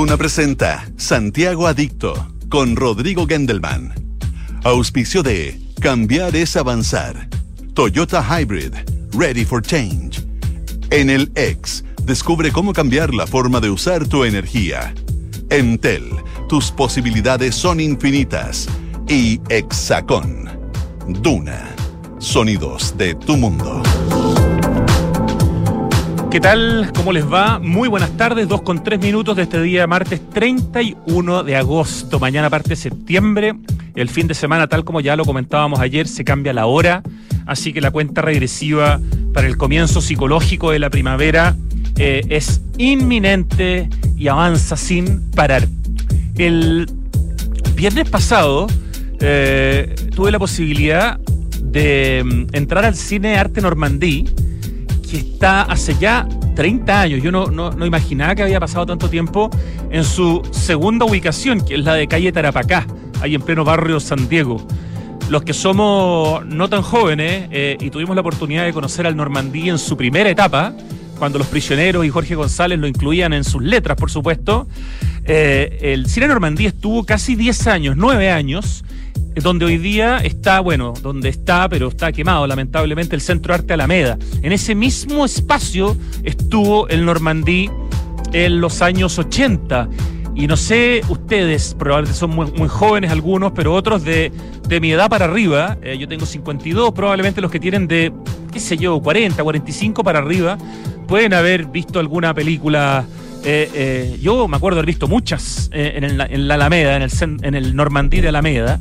Duna presenta Santiago Adicto con Rodrigo Gendelman. Auspicio de Cambiar es Avanzar. Toyota Hybrid, Ready for Change. En el X, descubre cómo cambiar la forma de usar tu energía. Entel, tus posibilidades son infinitas. Y Hexacón. Duna, sonidos de tu mundo. ¿Qué tal? ¿Cómo les va? Muy buenas tardes, 2:03 de este día, martes 31 de agosto. Mañana parte septiembre, el fin de semana, tal como ya lo comentábamos ayer, se cambia la hora, así que la cuenta regresiva para el comienzo psicológico de la primavera es inminente y avanza sin parar. El viernes pasado tuve la posibilidad de entrar al Cine Arte Normandí, que está hace ya 30 años. Yo no imaginaba que había pasado tanto tiempo en su segunda ubicación, que es la de calle Tarapacá, ahí en pleno barrio San Diego. Los que somos no tan jóvenes y tuvimos la oportunidad de conocer al Normandí en su primera etapa, cuando Los Prisioneros y Jorge González lo incluían en sus letras, por supuesto, el Cine Normandí estuvo casi 10 años, 9 años, donde hoy día está, pero está quemado lamentablemente, el Centro Arte Alameda. En ese mismo espacio estuvo el Normandí en los años 80. Y no sé, ustedes probablemente son muy jóvenes algunos, pero otros de mi edad para arriba, yo tengo 52, probablemente los que tienen de, 40, 45 para arriba, pueden haber visto alguna película. Yo me acuerdo haber visto muchas en la Alameda, en el Normandí de Alameda.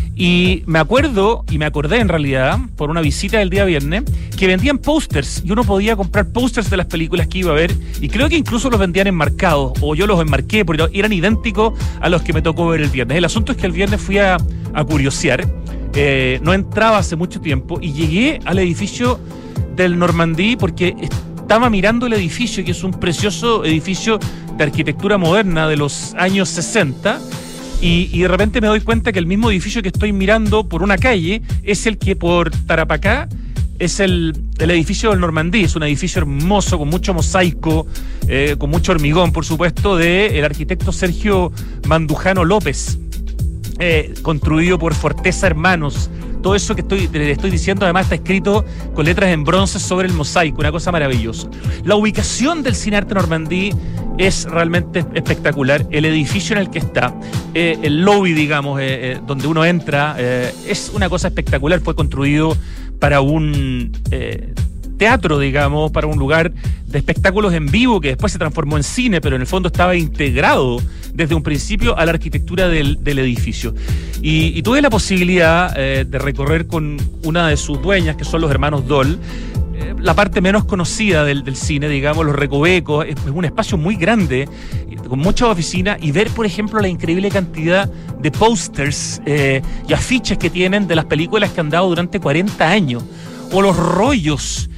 Y me acuerdo, y me acordé en realidad, por una visita del día viernes, que vendían pósters, y uno podía comprar pósters de las películas que iba a ver, y creo que incluso los vendían enmarcados, o yo los enmarqué, porque eran idénticos a los que me tocó ver el viernes. El asunto es que el viernes fui a curiosear, no entraba hace mucho tiempo, y llegué al edificio del Normandí porque estaba mirando el edificio, que es un precioso edificio de arquitectura moderna de los años 60, y de repente me doy cuenta que el mismo edificio que estoy mirando por una calle es el que por Tarapacá es el edificio del Normandí. Es un edificio hermoso, con mucho mosaico, con mucho hormigón, por supuesto, del arquitecto Sergio Mandujano López, construido por Forteza Hermanos. Todo eso que le estoy diciendo además está escrito con letras en bronce sobre el mosaico, una cosa maravillosa. La ubicación del Cine Arte Normandí es realmente espectacular. El edificio en el que está, el lobby, digamos, donde uno entra, es una cosa espectacular. Fue construido para un teatro, digamos, para un lugar de espectáculos en vivo que después se transformó en cine, pero en el fondo estaba integrado desde un principio a la arquitectura del edificio. Y tuve la posibilidad de recorrer con una de sus dueñas, que son los hermanos Doll, la parte menos conocida del cine, digamos, los recovecos. Es un espacio muy grande, con muchas oficinas, y ver, por ejemplo, la increíble cantidad de pósters y afiches que tienen de las películas que han dado durante 40 años, o los rollos,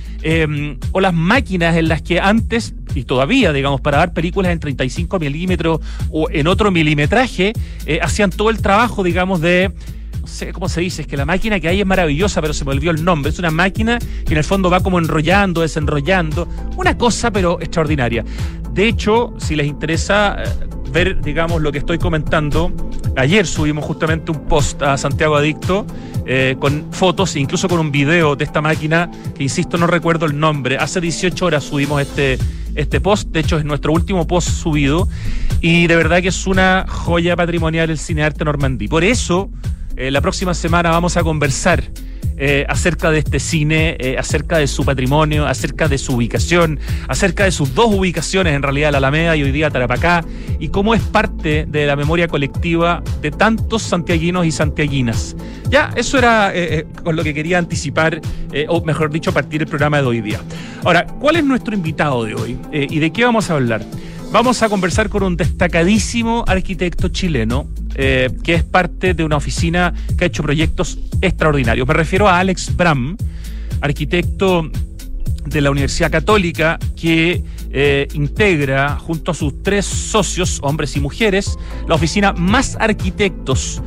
o las máquinas en las que antes, y todavía, digamos, para dar películas en 35 milímetros o en otro milimetraje, hacían todo el trabajo, digamos, de... No sé cómo se dice, es que la máquina que hay es maravillosa, pero se me olvidó el nombre. Es una máquina que en el fondo va como enrollando, desenrollando, una cosa pero extraordinaria. De hecho, si les interesa ver, digamos, lo que estoy comentando, ayer subimos justamente un post a Santiago Adicto con fotos e incluso con un video de esta máquina que, insisto, no recuerdo el nombre. Hace 18 horas subimos este post, de hecho es nuestro último post subido, y de verdad que es una joya patrimonial el Cine Arte Normandí. Por eso la próxima semana vamos a conversar acerca de este cine, acerca de su patrimonio, acerca de su ubicación, acerca de sus dos ubicaciones, en realidad, la Alameda y hoy día Tarapacá, y cómo es parte de la memoria colectiva de tantos santiaguinos y santiaguinas. Ya, eso era con lo que quería anticipar, o mejor dicho, partir el programa de hoy día. Ahora, ¿cuál es nuestro invitado de hoy? ¿Y de qué vamos a hablar? Vamos a conversar con un destacadísimo arquitecto chileno, que es parte de una oficina que ha hecho proyectos extraordinarios. Me refiero a Alex Bram, arquitecto de la Universidad Católica, que integra junto a sus 3 socios, hombres y mujeres, la oficina Más Arquitectos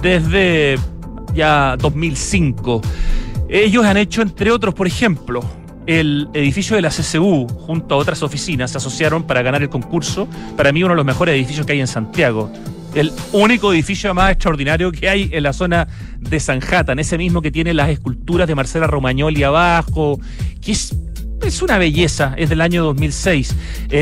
desde ya 2005. Ellos han hecho, entre otros, por ejemplo, el edificio de la CCU, junto a otras oficinas, se asociaron para ganar el concurso. Para mí, uno de los mejores edificios que hay en Santiago. El único edificio más extraordinario que hay en la zona de Sanhattan, ese mismo que tiene las esculturas de Marcela Romagnoli abajo, que es una belleza, es del año 2006.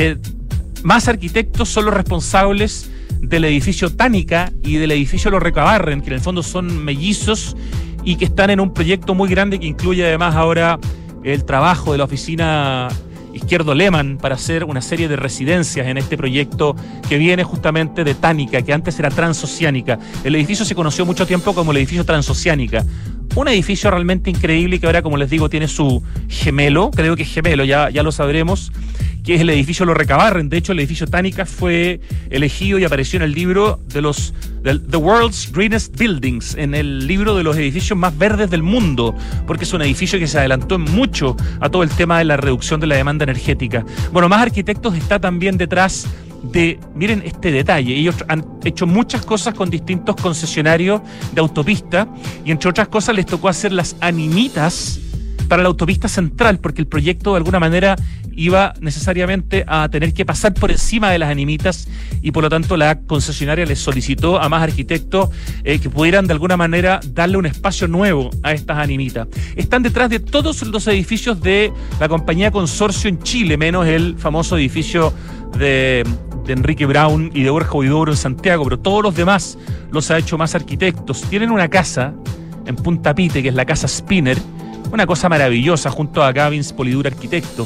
Más arquitectos son los responsables del edificio Tánica y del edificio Los Recabarren, que en el fondo son mellizos y que están en un proyecto muy grande que incluye además ahora el trabajo de la oficina Izquierdo Lehmann para hacer una serie de residencias en este proyecto que viene justamente de Tánica, que antes era Transoceánica. El edificio se conoció mucho tiempo como el edificio Transoceánica. Un edificio realmente increíble y que ahora, como les digo, tiene su gemelo, creo que es gemelo, ya lo sabremos, que es el edificio Los Recabarren. De hecho, el edificio Tánica fue elegido y apareció en el libro de The World's Greenest Buildings, en el libro de los edificios más verdes del mundo, porque es un edificio que se adelantó mucho a todo el tema de la reducción de la demanda energética. Bueno, Más Arquitectos está también detrás de, miren este detalle, ellos han hecho muchas cosas con distintos concesionarios de autopista y entre otras cosas les tocó hacer las animitas para la autopista central, porque el proyecto de alguna manera iba necesariamente a tener que pasar por encima de las animitas y por lo tanto la concesionaria les solicitó a Más Arquitectos que pudieran de alguna manera darle un espacio nuevo a estas animitas. Están detrás de todos los edificios de la compañía Consorcio en Chile, menos el famoso edificio de Enrique Brown y de Borja Huidobro en Santiago, pero todos los demás los ha hecho Más Arquitectos. Tienen una casa en Punta Pite, que es la Casa Spinner, una cosa maravillosa, junto a Gavins Polidura Arquitecto.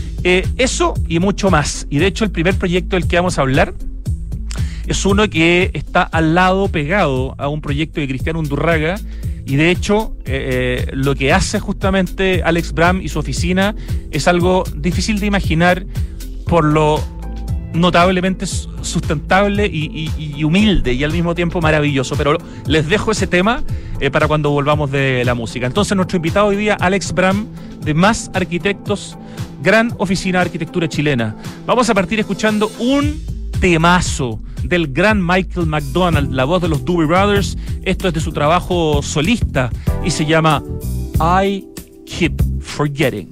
Eso y mucho más. Y de hecho el primer proyecto del que vamos a hablar es uno que está al lado, pegado a un proyecto de Cristiano Undurraga. Y de hecho lo que hace justamente Alex Bram y su oficina es algo difícil de imaginar por lo notablemente sustentable y humilde y al mismo tiempo maravilloso, pero les dejo ese tema para cuando volvamos de la música. Entonces nuestro invitado hoy día, Alex Bram, de Más Arquitectos, gran oficina de arquitectura chilena. Vamos a partir escuchando un temazo del gran Michael McDonald, la voz de los Doobie Brothers. Esto es de su trabajo solista y se llama I Keep Forgetting.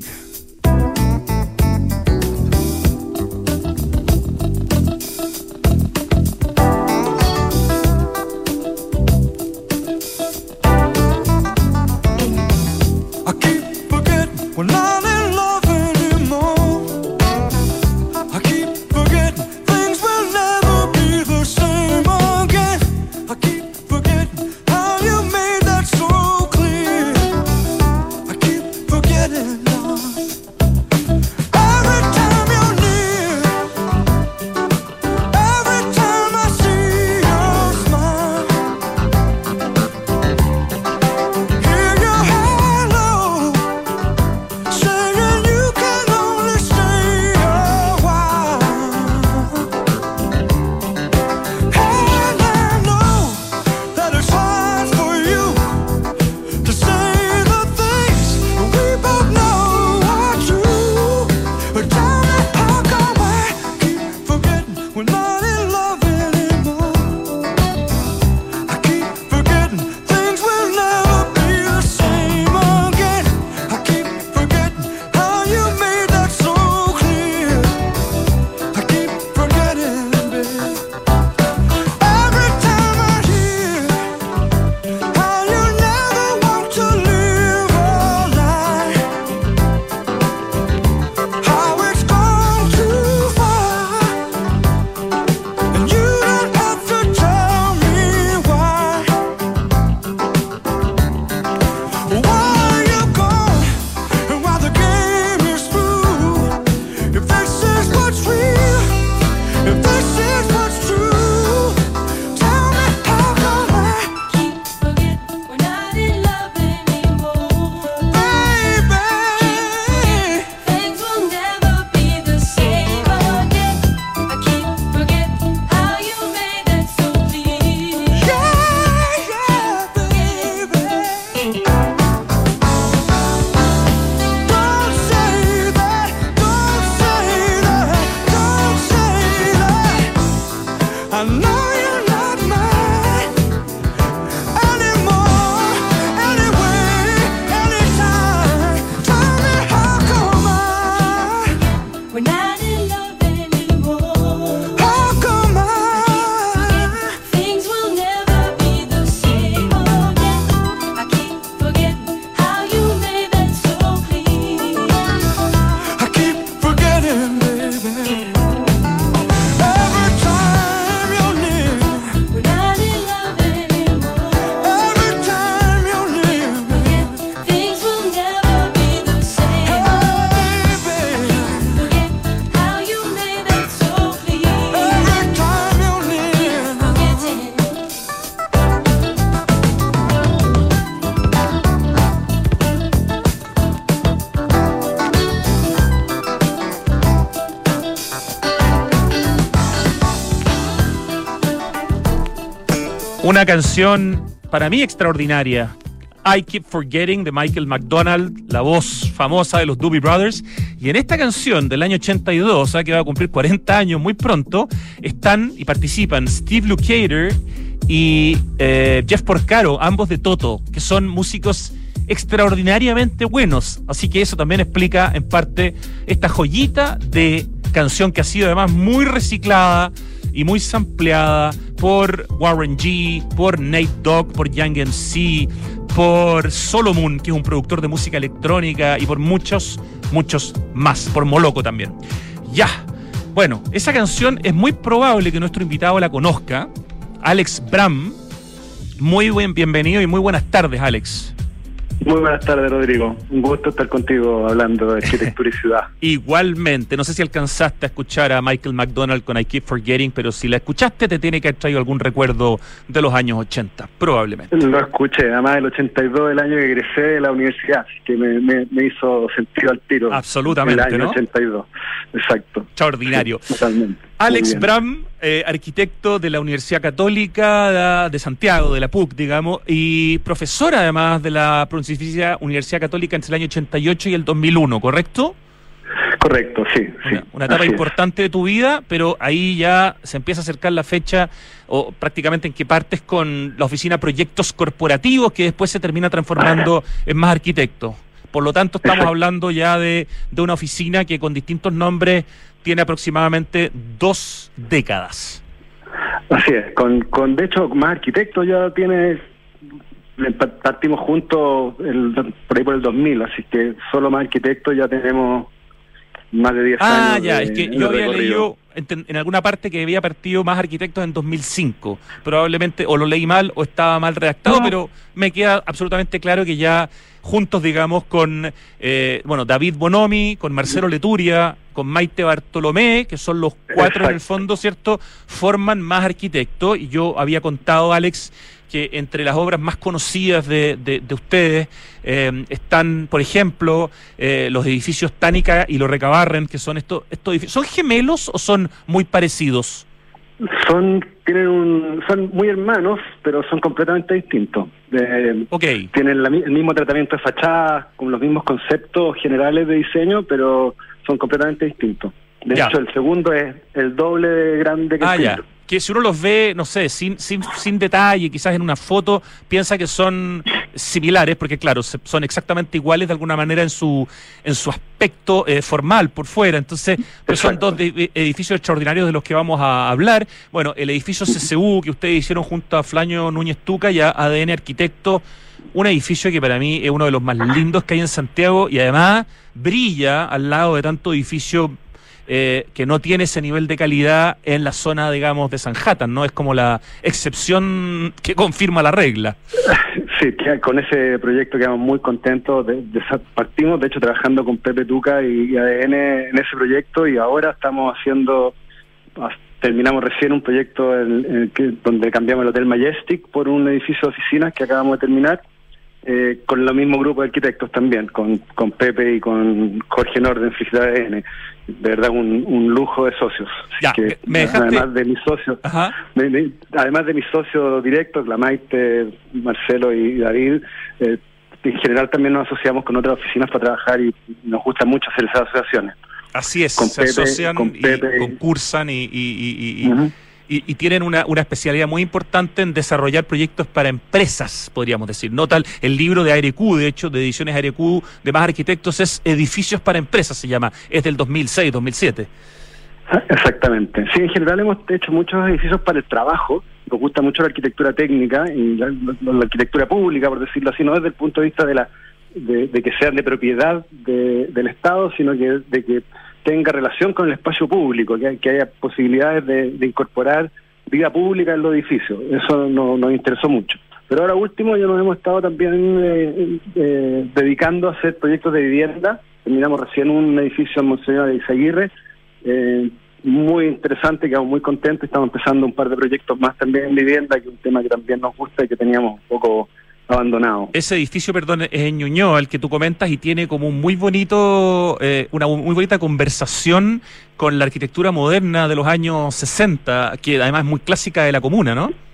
Una canción para mí extraordinaria. I Keep Forgetting, de Michael McDonald, la voz famosa de los Doobie Brothers. Y en esta canción del año 82, que va a cumplir 40 años muy pronto, están y participan Steve Lukather y Jeff Porcaro, ambos de Toto, que son músicos extraordinariamente buenos. Así que eso también explica en parte esta joyita de canción que ha sido además muy reciclada y muy sampleada por Warren G, por Nate Dogg, por Young MC, por Solomon, que es un productor de música electrónica, y por muchos más, por Moloco también. Ya, bueno, esa canción es muy probable que nuestro invitado la conozca, Alex Bram. Muy bienvenido y muy buenas tardes, Alex. Muy buenas tardes, Rodrigo. Un gusto estar contigo hablando de arquitectura y ciudad. Igualmente. No sé si alcanzaste a escuchar a Michael McDonald con I Keep Forgetting, pero si la escuchaste te tiene que haber traído algún recuerdo de los años 80, probablemente. Lo escuché, además el 82, el año que egresé de la universidad, que me hizo sentido al tiro. Absolutamente, el año, ¿no? 82, exacto. Extraordinario. Sí, totalmente. Alex Bram, arquitecto de la Universidad Católica de Santiago, de la PUC, digamos, y profesor además de la Pontificia Universidad Católica entre el año 88 y el 2001, ¿correcto? Correcto, sí. Una etapa importante de tu vida, pero ahí ya se empieza a acercar la fecha, o prácticamente en que partes con la oficina Proyectos Corporativos, que después se termina transformando en Más Arquitectos. Por lo tanto, estamos hablando ya de una oficina que con distintos nombres tiene aproximadamente 2 décadas. Así es, de hecho, Más Arquitectos ya tiene, partimos juntos por ahí por el 2000, así que solo Más Arquitectos ya tenemos más de 10 años. Es que yo había leído en alguna parte que había partido Más Arquitectos en 2005. Probablemente o lo leí mal o estaba mal redactado, pero me queda absolutamente claro que ya juntos, digamos, con David Bonomi, con Marcelo Leturia, con Maite Bartolomé, que son los 4 Exacto. en el fondo, ¿cierto?, forman Más Arquitectos. Y yo había contado, Alex, que entre las obras más conocidas de ustedes están, por ejemplo, los edificios Tánica y Lo Recabarren, que son estos edificios. ¿Son gemelos o son muy parecidos? Son muy hermanos, pero son completamente distintos. Tienen el mismo tratamiento de fachada, con los mismos conceptos generales de diseño, pero son completamente distintos. De hecho, el segundo es el doble de grande que el primero. Que si uno los ve, no sé, sin detalle, quizás en una foto, piensa que son similares, porque claro, son exactamente iguales de alguna manera en su aspecto formal por fuera. Entonces, pues son 2 edificios extraordinarios de los que vamos a hablar. Bueno, el edificio CCU que ustedes hicieron junto a Flaño Núñez Tuca y a ADN Arquitecto, un edificio que para mí es uno de los más lindos que hay en Santiago y además brilla al lado de tanto edificio que no tiene ese nivel de calidad en la zona, digamos, de Sanhattan, ¿no? Es como la excepción que confirma la regla. Sí, con ese proyecto quedamos muy contentos. Partimos, de hecho, trabajando con Pepe Tuca y ADN en ese proyecto, y ahora terminamos recién un proyecto donde cambiamos el Hotel Majestic por un edificio de oficinas que acabamos de terminar, con el mismo grupo de arquitectos también, con Pepe y con Jorge Nordenfrich de ADN. De verdad, un lujo de socios. Ya, que, me dejaste... Además de mis socios, además de mis socios directos, la Maite, Marcelo y David, en general también nos asociamos con otras oficinas para trabajar y nos gusta mucho hacer esas asociaciones. Así es, con se asocian y concursan y tienen una especialidad muy importante en desarrollar proyectos para empresas, podríamos decir. ¿No? El libro de ARQ, de hecho, de Ediciones ARQ de Más Arquitectos, es Edificios para Empresas, se llama. Es del 2006, 2007. Exactamente. Sí, en general hemos hecho muchos edificios para el trabajo. Nos gusta mucho la arquitectura técnica y la arquitectura pública, por decirlo así, no desde el punto de vista de que sean de propiedad del Estado, sino que de que tenga relación con el espacio público, que haya posibilidades de incorporar vida pública en los edificios. Eso nos interesó mucho. Pero ahora último ya nos hemos estado también dedicando a hacer proyectos de vivienda. Terminamos recién un edificio en Monseñor de Izaguirre, muy interesante, quedamos muy contentos. Estamos empezando un par de proyectos más también en vivienda, que es un tema que también nos gusta y que teníamos un poco abandonado. Ese edificio, perdón, es en Ñuñoa, el que tú comentas, y tiene como un muy bonito, una muy bonita conversación con la arquitectura moderna de los años 60, que además es muy clásica de la comuna, ¿no?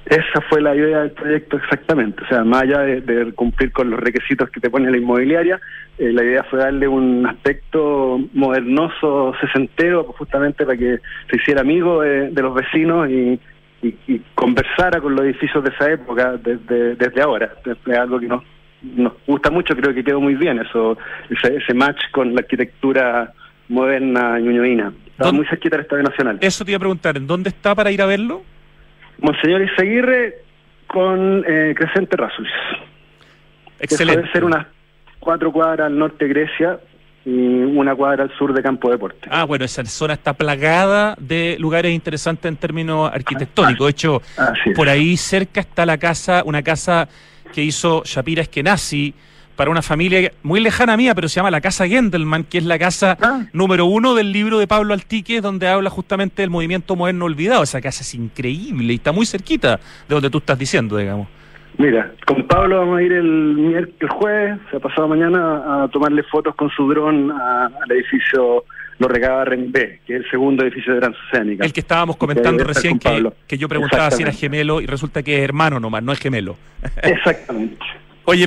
Esa fue la idea del proyecto exactamente, o sea, más allá de cumplir con los requisitos que te pone la inmobiliaria, la idea fue darle un aspecto modernoso, sesentero, pues justamente para que se hiciera amigo de los vecinos y conversara con los edificios de esa época desde ahora. Es algo que nos gusta mucho, creo que quedó muy bien ese match con la arquitectura moderna ñuñoína. Estaba muy cerquita del Estadio Nacional. Eso te iba a preguntar, ¿en dónde está para ir a verlo? Monseñor Izaguirre con Crescente Rasulis. Excelente. Debe ser unas 4 cuadras al norte de Grecia y 1 cuadra al sur de Campo Deporte. Bueno, esa zona está plagada de lugares interesantes en términos arquitectónicos. De hecho, por ahí cerca está una casa que hizo Shapira Eskenazi para una familia muy lejana mía, pero se llama la Casa Gendelman, que es la casa número 1 del libro de Pablo Altique, donde habla justamente del movimiento moderno olvidado. Esa casa es increíble y está muy cerquita de donde tú estás diciendo, digamos. Mira, con Pablo vamos a ir el jueves, o sea, pasado mañana, a tomarle fotos con su dron al edificio Lorregabarren B, que es el segundo edificio de Transoceánica. El que estábamos comentando recién, que yo preguntaba si era gemelo y resulta que es hermano nomás, no es gemelo. Exactamente. Oye,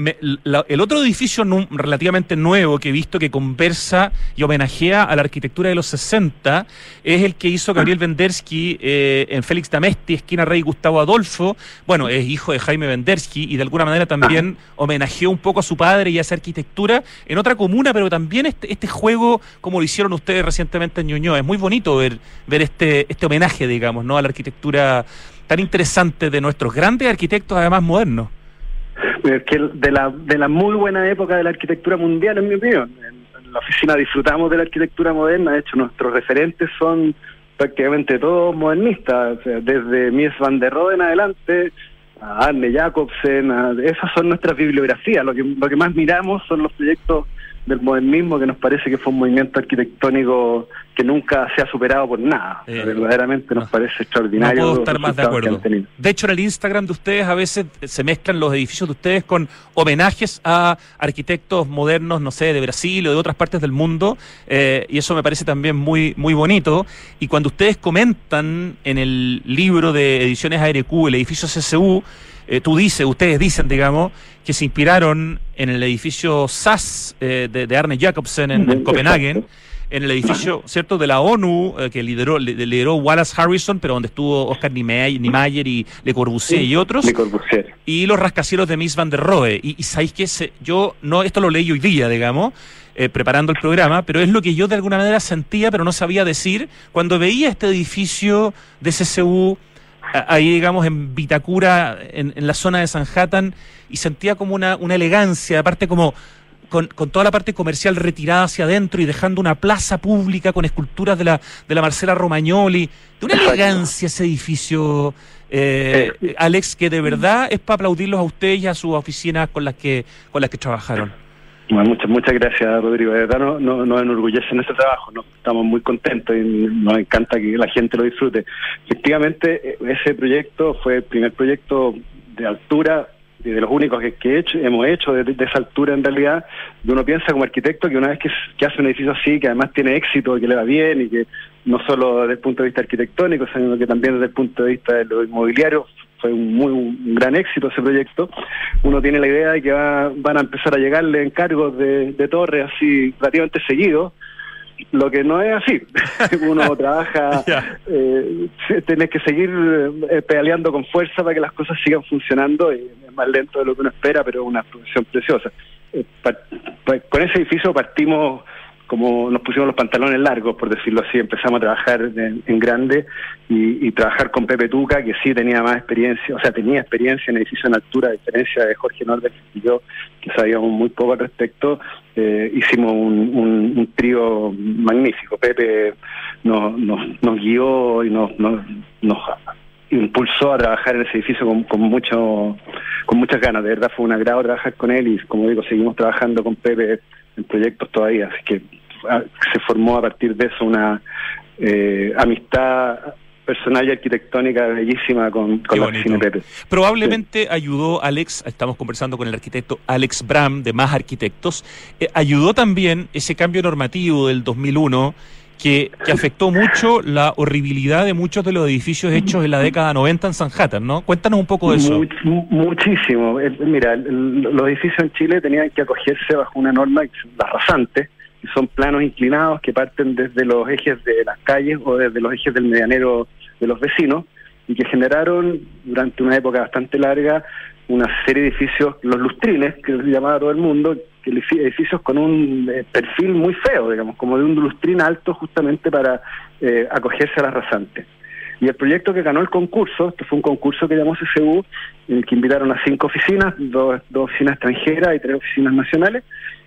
el otro edificio relativamente nuevo que he visto que conversa y homenajea a la arquitectura de los 60 es el que hizo Gabriel Vendersky en Félix D'Amesti, esquina Rey Gustavo Adolfo. Bueno, es hijo de Jaime Vendersky y de alguna manera también homenajeó un poco a su padre y a esa arquitectura en otra comuna, pero también este juego, como lo hicieron ustedes recientemente en Ñuñoa. Es muy bonito ver este homenaje, digamos, ¿no?, a la arquitectura tan interesante de nuestros grandes arquitectos, además modernos. Que de la muy buena época de la arquitectura mundial, en mi opinión. En la oficina disfrutamos de la arquitectura moderna. De hecho, nuestros referentes son prácticamente todos modernistas, o sea, desde Mies van der Rohe en adelante a Arne Jacobsen. Esas son nuestras bibliografías. Lo que más miramos son los proyectos del modernismo, que nos parece que fue un movimiento arquitectónico que nunca se ha superado por nada. Verdaderamente nos parece extraordinario. No puedo estar más de acuerdo. De hecho, en el Instagram de ustedes a veces se mezclan los edificios de ustedes con homenajes a arquitectos modernos, no sé, de Brasil o de otras partes del mundo, y eso me parece también muy, muy bonito. Y cuando ustedes comentan en el libro de Ediciones ARQ, el edificio CCU, ustedes dicen, digamos, que se inspiraron en el edificio SAS de Arne Jacobsen en Copenhague, en el edificio, ¿cierto?, de la ONU, que lideró Wallace Harrison, pero donde estuvo Oscar Niemeyer y Le Corbusier y otros, y los rascacielos de Mies van der Rohe. Y ¿sabéis qué? Esto lo leí hoy día, digamos, preparando el programa, pero es lo que yo de alguna manera sentía, pero no sabía decir, cuando veía este edificio de CCU ahí, digamos, en Vitacura, en la zona de Sanhattan, y sentía como una elegancia, aparte como con toda la parte comercial retirada hacia adentro y dejando una plaza pública con esculturas de la Marcela Romagnoli, de una elegancia ese edificio, Alex, que de verdad es para aplaudirlos a ustedes y a sus oficinas con las que trabajaron. Bueno, muchas gracias, Rodrigo. De verdad nos enorgullece nuestro trabajo, estamos muy contentos y nos encanta que la gente lo disfrute. Efectivamente, ese proyecto fue el primer proyecto de altura y de los únicos que hemos hecho de esa altura, en realidad. Y uno piensa como arquitecto que una vez que hace un edificio así, que además tiene éxito, que le va bien, y que no solo desde el punto de vista arquitectónico, sino que también desde el punto de vista de lo inmobiliario, fue un gran éxito ese proyecto. Uno tiene la idea de que van a empezar a llegarle encargos de torres así relativamente seguidos, lo que no es así. Uno trabaja, tenés que seguir pedaleando con fuerza para que las cosas sigan funcionando, y es más lento de lo que uno espera, pero es una producción preciosa. Con ese edificio partimos, como nos pusimos los pantalones largos, por decirlo así. Empezamos a trabajar en grande y trabajar con Pepe Tuca, que sí tenía más experiencia, o sea, tenía experiencia en edificio en altura, a diferencia de Jorge Norbert y yo, que sabíamos muy poco al respecto. Hicimos un trío magnífico. Pepe nos guió y nos impulsó a trabajar en ese edificio con muchas ganas. De verdad fue un agrado trabajar con él, y como digo, seguimos trabajando con Pepe en proyectos todavía, así que se formó a partir de eso una amistad personal y arquitectónica bellísima con la oficina de Pepe. Probablemente ayudó Alex, estamos conversando con el arquitecto Alex Bram de Más Arquitectos, ayudó también ese cambio normativo del 2001 que afectó mucho la horribilidad de muchos de los edificios hechos en la década 90 en Sanhattan, ¿no? Cuéntanos un poco de eso. Muchísimo. Mira, los edificios en Chile tenían que acogerse bajo una norma, las rasantes, que son planos inclinados que parten desde los ejes de las calles o desde los ejes del medianero de los vecinos, y que generaron durante una época bastante larga una serie de edificios, los lustrines, que les llamaba todo el mundo, que edificios con un perfil muy feo, digamos, como de un lustrín alto justamente para acogerse a las rasantes. Y el proyecto que ganó el concurso, este fue un concurso que llamó CCU, en el que invitaron a 5 oficinas, dos oficinas extranjeras y 3 oficinas nacionales,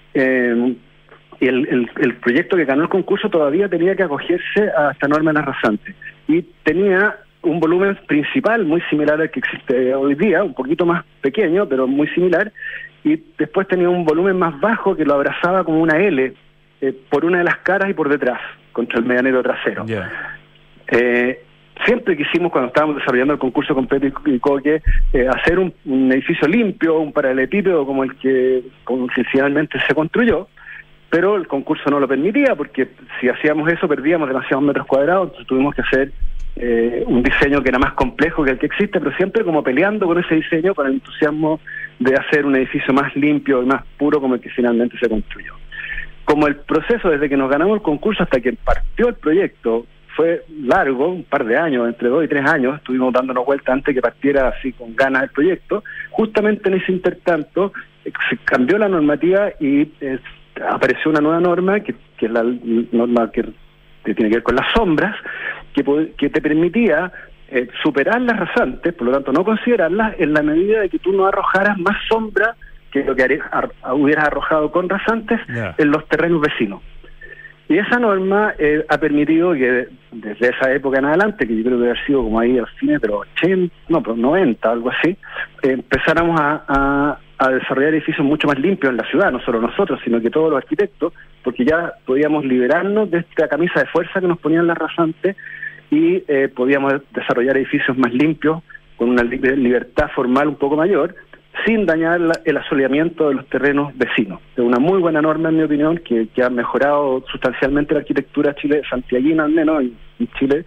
y el proyecto que ganó el concurso todavía tenía que acogerse a esta norma de las rasantes. Y tenía un volumen principal muy similar al que existe hoy día, un poquito más pequeño, pero muy similar, y después tenía un volumen más bajo que lo abrazaba como una L, por una de las caras y por detrás, contra el medianero trasero. Yeah. Siempre quisimos, cuando estábamos desarrollando el concurso con Petro y Coque, hacer un edificio limpio, un paralelepípedo como el que finalmente se construyó, pero el concurso no lo permitía, porque si hacíamos eso perdíamos demasiados metros cuadrados, entonces tuvimos que hacer un diseño que era más complejo que el que existe, pero siempre como peleando con ese diseño, con el entusiasmo de hacer un edificio más limpio y más puro como el que finalmente se construyó. Como el proceso desde que nos ganamos el concurso hasta que partió el proyecto fue largo, un par de años, entre 2 y 3 años, estuvimos dándonos vuelta antes que partiera así con ganas el proyecto, justamente en ese intertanto se cambió la normativa y apareció una nueva norma, que es la norma que tiene que ver con las sombras, que te permitía superar las rasantes, por lo tanto no considerarlas, en la medida de que tú no arrojaras más sombra que lo que hubieras arrojado con rasantes en los terrenos vecinos. Y esa norma ha permitido que desde esa época en adelante, que yo creo que debe haber sido como ahí a fines de los 80, no, pero 90, algo así, empezáramos a desarrollar edificios mucho más limpios en la ciudad, no solo nosotros, sino que todos los arquitectos, porque ya podíamos liberarnos de esta camisa de fuerza que nos ponían las rasantes y podíamos desarrollar edificios más limpios, con una libertad formal un poco mayor, sin dañar el asoleamiento de los terrenos vecinos. Es una muy buena norma, en mi opinión, que ha mejorado sustancialmente la arquitectura santiaguina, al menos en Chile,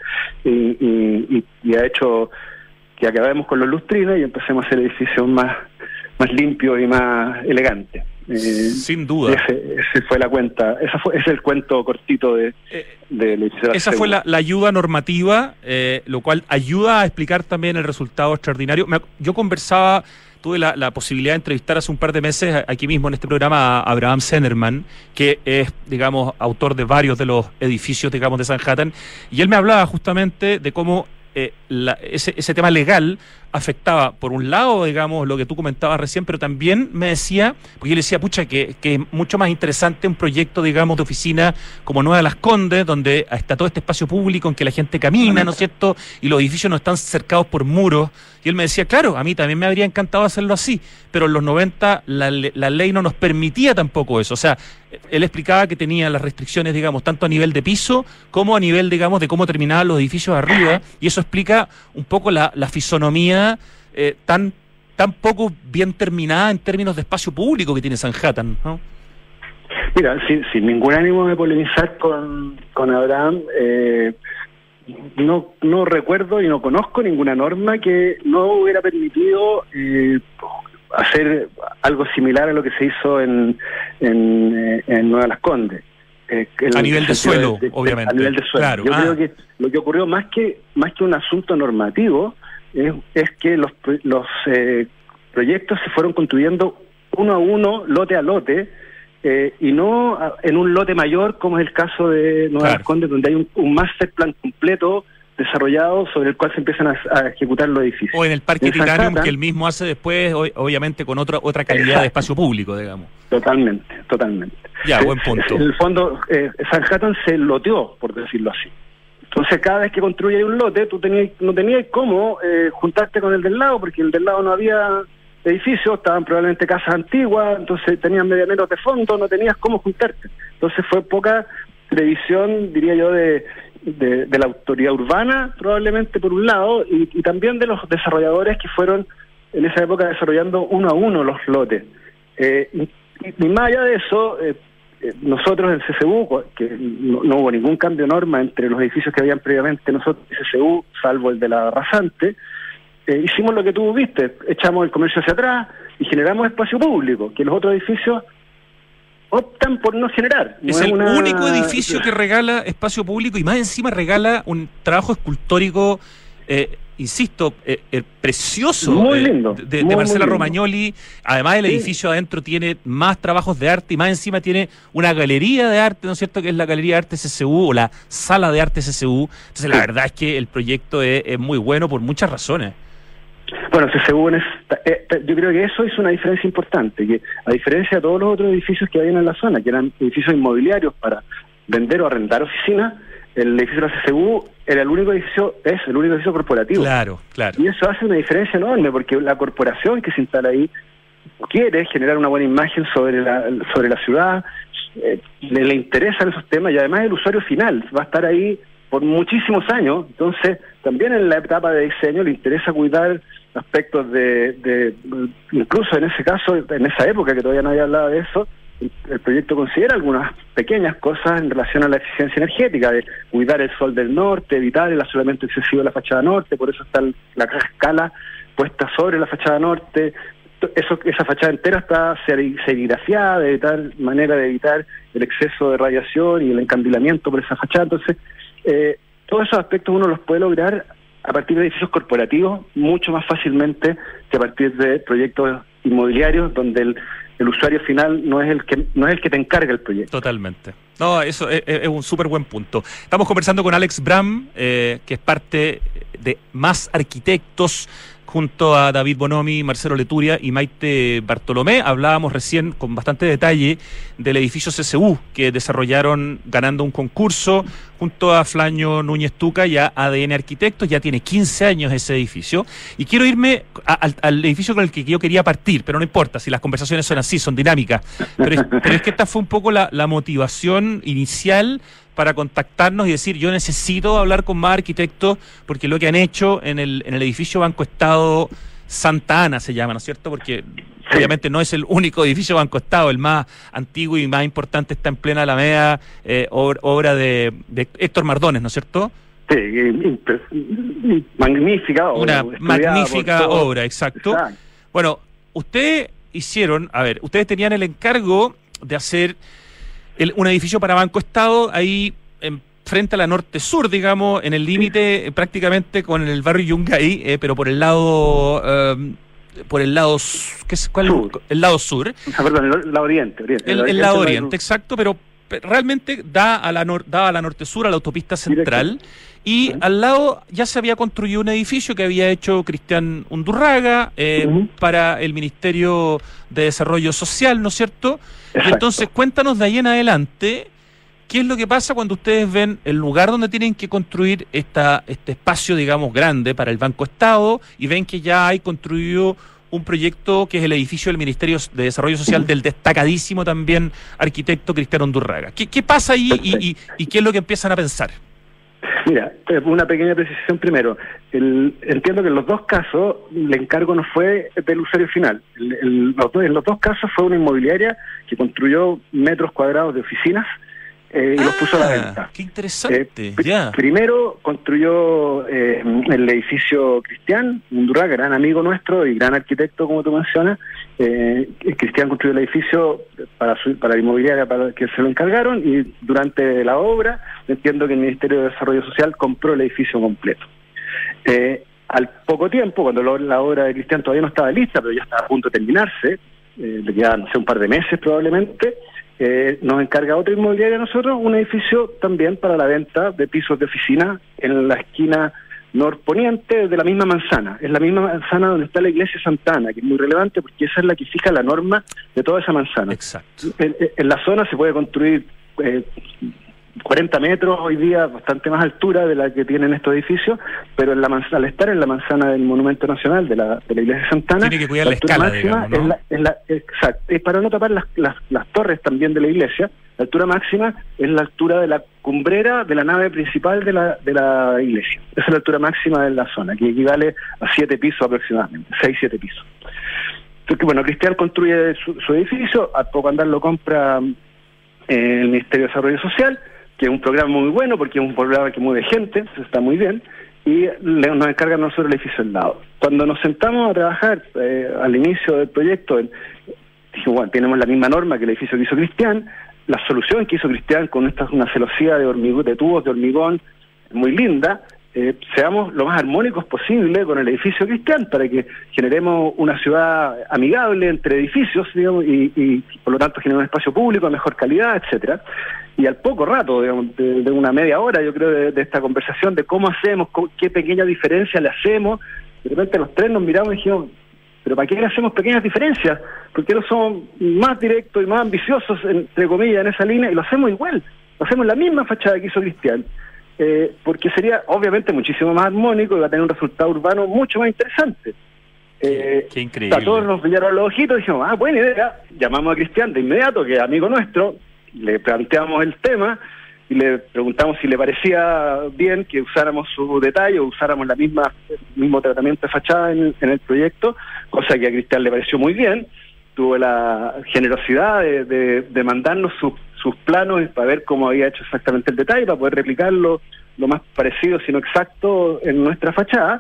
y ha hecho que acabemos con los lustrines y empecemos a hacer edificios más limpios y más elegantes. Sin duda. Ese fue la cuenta, ese es el cuento cortito de esa fue la ayuda normativa, lo cual ayuda a explicar también el resultado extraordinario. Yo tuve la posibilidad de entrevistar hace un par de meses aquí mismo en este programa a Abraham Zenerman, que es, digamos, autor de varios de los edificios, digamos, de Sanhattan, y él me hablaba justamente de cómo ese tema legal afectaba, por un lado, digamos, lo que tú comentabas recién, pero también me decía, porque yo le decía, pucha, que es mucho más interesante un proyecto, digamos, de oficina como Nueva Las Condes, donde está todo este espacio público en que la gente camina, ¿no es cierto?, y los edificios no están cercados por muros. Y él me decía, claro, a mí también me habría encantado hacerlo así, pero en los 90 la ley no nos permitía tampoco eso. O sea, él explicaba que tenía las restricciones, digamos, tanto a nivel de piso como a nivel, digamos, de cómo terminaban los edificios arriba, y eso explica un poco la fisonomía tan poco bien terminada en términos de espacio público que tiene Sanhattan, ¿no? Mira, sin ningún ánimo de polemizar con Abraham, no recuerdo y no conozco ninguna norma que no hubiera permitido hacer algo similar a lo que se hizo en Nueva Las Condes. A nivel de suelo, obviamente. A nivel de suelo. Claro. Yo creo que lo que ocurrió más que un asunto normativo es que los proyectos se fueron construyendo uno a uno, lote a lote, y no en un lote mayor como es el caso de Nueva Las Condes, donde hay un master plan completo desarrollado sobre el cual se empiezan a ejecutar los edificios. O en el Parque Titanium, que él mismo hace después, obviamente con otra calidad de espacio público, digamos. Totalmente. Ya, buen punto. En el fondo, Sanhattan se loteó, por decirlo así. Entonces, cada vez que construías un lote, tú no tenías cómo juntarte con el del lado, porque el del lado no había edificios, estaban probablemente casas antiguas, entonces tenían medianeros de fondo, no tenías cómo juntarte. Entonces fue poca previsión, diría yo, de la autoridad urbana, probablemente por un lado, y también de los desarrolladores que fueron en esa época desarrollando uno a uno los lotes. Y más allá de eso, nosotros en CCU, que no hubo ningún cambio de norma entre los edificios que habían previamente nosotros en CCU, salvo el de la Rasante, hicimos lo que tú viste, echamos el comercio hacia atrás y generamos espacio público, que los otros edificios optan por no generar. Es el único edificio que regala espacio público y más encima regala un trabajo escultórico, insisto, precioso, muy lindo, de Marcela Romagnoli. Además, el edificio adentro tiene más trabajos de arte y más encima tiene una galería de arte, ¿no es cierto?, que es la Galería de Arte CCU o la Sala de Arte CCU. Entonces, la verdad es que el proyecto es muy bueno por muchas razones. Bueno, CCU, yo creo que eso es una diferencia importante, que a diferencia de todos los otros edificios que habían en la zona, que eran edificios inmobiliarios para vender o arrendar oficinas, el edificio de la CCU es el único edificio corporativo. Claro. Y eso hace una diferencia enorme, porque la corporación que se instala ahí quiere generar una buena imagen sobre la ciudad, le interesan esos temas, y además el usuario final va a estar ahí por muchísimos años. Entonces también en la etapa de diseño le interesa cuidar aspectos incluso en ese caso, en esa época que todavía nadie hablaba de eso, el proyecto considera algunas pequeñas cosas en relación a la eficiencia energética, de cuidar el sol del norte, evitar el asolamiento excesivo de la fachada norte, por eso está la caja escala puesta sobre la fachada norte. Esa fachada entera está serigrafiada de tal manera de evitar el exceso de radiación y el encandilamiento por esa fachada. Entonces, todos esos aspectos uno los puede lograr a partir de edificios corporativos mucho más fácilmente que a partir de proyectos inmobiliarios donde el usuario final no es el que te encarga el proyecto. Totalmente. No, eso es un súper buen punto. Estamos conversando con Alex Bram, que es parte de Más Arquitectos, junto a David Bonomi, Marcelo Leturia y Maite Bartolomé. Hablábamos recién con bastante detalle del edificio CCU que desarrollaron ganando un concurso junto a Flaño Núñez Tuca y a ADN Arquitectos. Ya tiene 15 años ese edificio. Y quiero irme al edificio con el que yo quería partir, pero no importa si las conversaciones son así, son dinámicas. Pero es que esta fue un poco la motivación inicial para contactarnos y decir, yo necesito hablar con Más Arquitectos porque lo que han hecho en el edificio Banco Estado Santa Ana se llama, ¿no es cierto? Porque obviamente no es el único edificio Banco Estado, el más antiguo y más importante está en plena Alameda, obra de Héctor Mardones, ¿no es cierto? Sí, magnífica obra. Una magnífica obra, exacto. Bueno, ustedes tenían el encargo de hacer un edificio para Banco Estado ahí frente a la Norte Sur, digamos, en el límite prácticamente con el barrio Yungay, pero por el lado sur. El lado sur. Perdón, el lado oriente. El lado oriente, exacto, pero realmente da a la Norte Sur, a la autopista central. Y al lado ya se había construido un edificio que había hecho Cristian Undurraga para el Ministerio de Desarrollo Social, ¿no es cierto? Exacto. Y entonces cuéntanos de ahí en adelante qué es lo que pasa cuando ustedes ven el lugar donde tienen que construir este espacio, digamos, grande para el Banco Estado y ven que ya hay construido un proyecto que es el edificio del Ministerio de Desarrollo Social del destacadísimo también arquitecto Cristian Undurraga. ¿Qué pasa ahí y qué es lo que empiezan a pensar? Mira, una pequeña precisión primero. Entiendo que en los dos casos el encargo no fue del usuario final. En los dos casos fue una inmobiliaria que construyó metros cuadrados de oficinas y los puso a la venta. ¡Qué interesante! Primero construyó el edificio Cristian Undurraga, gran amigo nuestro y gran arquitecto, como tú mencionas. Cristian construyó el edificio para la inmobiliaria para que se lo encargaron y durante la obra entiendo que el Ministerio de Desarrollo Social compró el edificio completo. Al poco tiempo, cuando la obra de Cristian todavía no estaba lista, pero ya estaba a punto de terminarse, le quedaban, no sé, un par de meses probablemente, nos encarga otra inmobiliaria a nosotros un edificio también para la venta de pisos de oficina en la esquina norponiente de la misma manzana. Es la misma manzana donde está la iglesia Santa Ana, que es muy relevante porque esa es la que fija la norma de toda esa manzana. Exacto. En la zona se puede construir 40 metros hoy día, bastante más altura de la que tienen estos edificios, pero al estar en la manzana del Monumento Nacional de la iglesia Santa Ana, tiene que cuidar la escala, máxima, digamos, ¿no? Exacto, es para no tapar las torres también de la iglesia. La altura máxima es la altura de la cumbrera de la nave principal de la iglesia. Esa es la altura máxima de la zona, que equivale a 7 pisos aproximadamente, 6-7 pisos. Entonces, bueno, Cristian construye su edificio, a poco andar lo compra el Ministerio de Desarrollo Social, que es un programa muy bueno porque es un programa que mueve gente, eso está muy bien, y nos encargan nosotros el edificio al lado. Cuando nos sentamos a trabajar al inicio del proyecto, dijimos, bueno, tenemos la misma norma que el edificio que hizo Cristian, la solución que hizo Cristian con una celosía de tubos de hormigón muy linda, seamos lo más armónicos posible con el edificio Cristian para que generemos una ciudad amigable entre edificios, digamos, y por lo tanto generar un espacio público de mejor calidad, etcétera. Y al poco rato, digamos, de una media hora, yo creo, de esta conversación de cómo hacemos, qué pequeña diferencia le hacemos, de repente los tres nos miramos y dijimos, pero ¿para qué le hacemos pequeñas diferencias? ¿Por qué no somos más directos y más ambiciosos, entre comillas, en esa línea? Y lo hacemos igual, lo hacemos la misma fachada que hizo Cristian. Porque sería obviamente muchísimo más armónico y va a tener un resultado urbano mucho más interesante. Qué increíble. A todos nos brillaron los ojitos y dijimos, buena idea, llamamos a Cristian de inmediato, que es amigo nuestro, le planteamos el tema y le preguntamos si le parecía bien que usáramos su detalle o usáramos el mismo tratamiento de fachada en el proyecto, cosa que a Cristian le pareció muy bien. Tuvo la generosidad de mandarnos sus planos para ver cómo había hecho exactamente el detalle, para poder replicarlo lo más parecido, sino exacto, en nuestra fachada.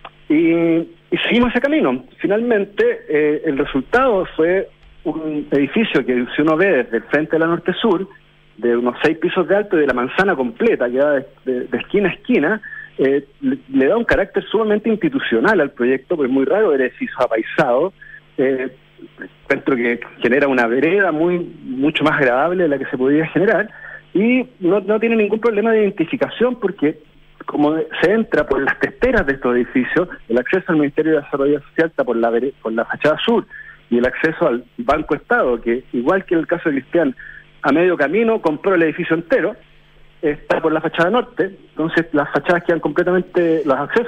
Y seguimos ese camino. Finalmente, el resultado fue un edificio que, si uno ve desde el frente de la norte-sur, de unos 6 pisos de alto y de la manzana completa, que va de esquina a esquina, le da un carácter sumamente institucional al proyecto, porque es muy raro ver edificios apaisados. Encuentro que genera una vereda mucho más agradable de la que se podría generar, y no tiene ningún problema de identificación porque como se entra por las testeras de estos edificios, el acceso al Ministerio de Desarrollo Social está por la fachada sur, y el acceso al Banco Estado, que igual que en el caso de Cristian, a medio camino compró el edificio entero, está por la fachada norte. Entonces los accesos quedan completamente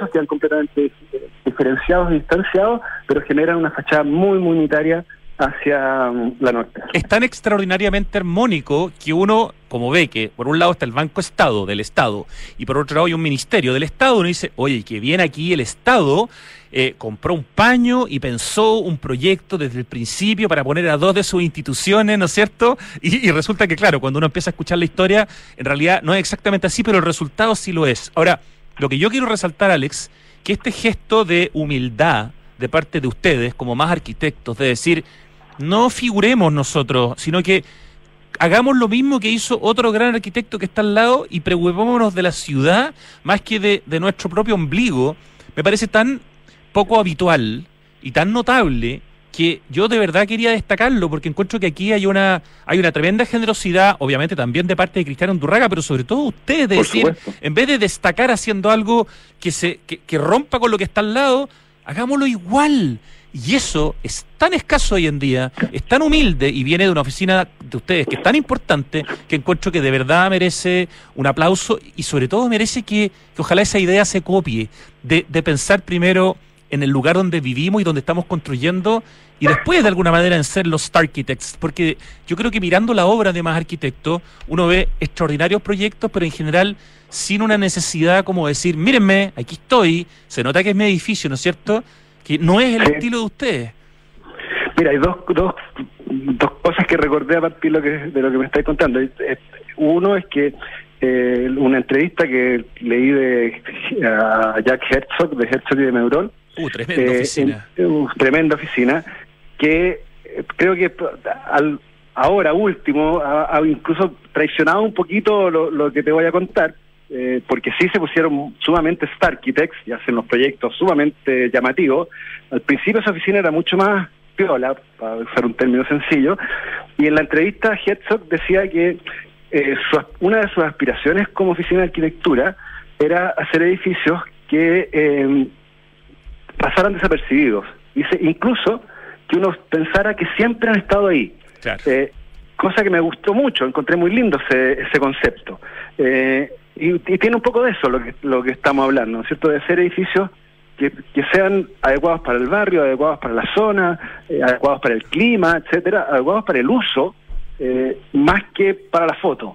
diferenciados y distanciados, pero generan una fachada muy unitaria hacia la norte. Es tan extraordinariamente armónico que uno, como ve que por un lado está el Banco Estado del Estado y por otro lado hay un ministerio del Estado, uno dice, oye, que bien aquí el Estado compró un paño y pensó un proyecto desde el principio para poner a 2 de sus instituciones, ¿no es cierto? Y resulta que, claro, cuando uno empieza a escuchar la historia, en realidad no es exactamente así, pero el resultado sí lo es. Ahora, lo que yo quiero resaltar, Alex, que este gesto de humildad de parte de ustedes, como más arquitectos, de decir, no figuremos nosotros, sino que hagamos lo mismo que hizo otro gran arquitecto que está al lado y preocupémonos de la ciudad más que de nuestro propio ombligo, me parece tan poco habitual y tan notable que yo de verdad quería destacarlo, porque encuentro que aquí hay una tremenda generosidad, obviamente también de parte de Cristian Undurraga, pero sobre todo ustedes, de decir, en vez de destacar haciendo algo que rompa con lo que está al lado, hagámoslo igual. Y eso es tan escaso hoy en día, es tan humilde y viene de una oficina de ustedes que es tan importante, que encuentro que de verdad merece un aplauso y sobre todo merece que ojalá esa idea se copie, de pensar primero en el lugar donde vivimos y donde estamos construyendo y después de alguna manera en ser los Starchitects, porque yo creo que mirando la obra de más arquitectos uno ve extraordinarios proyectos, pero en general sin una necesidad como decir, mírenme, aquí estoy, se nota que es mi edificio, ¿no es cierto?, que no es el estilo de ustedes. Mira, hay dos cosas que recordé a partir de lo que me estáis contando. Uno es que una entrevista que leí a Jack Herzog, de Herzog y de Meuron. Tremenda oficina. Tremenda oficina, que creo que ahora último ha incluso traicionado un poquito lo que te voy a contar, porque sí se pusieron sumamente Starchitects y hacen los proyectos sumamente llamativos. Al principio esa oficina era mucho más piola, para usar un término sencillo, y en la entrevista Herzog decía que una de sus aspiraciones como oficina de arquitectura era hacer edificios que pasaran desapercibidos. Dice, incluso que uno pensara que siempre han estado ahí. Claro. Cosa que me gustó mucho, encontré muy lindo ese concepto. Y tiene un poco de eso lo que estamos hablando, ¿no es cierto? De hacer edificios que sean adecuados para el barrio, adecuados para la zona, adecuados para el clima, etcétera, adecuados para el uso, más que para la foto.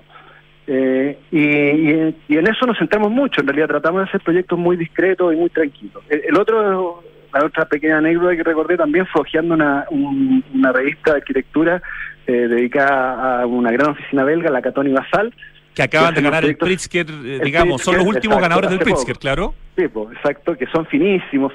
Y en eso nos centramos mucho. En realidad tratamos de hacer proyectos muy discretos y muy tranquilos. El otro la otra pequeña anécdota que recordé también fue hojeando una revista de arquitectura dedicada a una gran oficina belga, la Catoni Basal, que acaban de ganar el Pritzker, digamos, son los últimos ganadores del Pritzker, claro. Sí, pues, exacto, que son finísimos.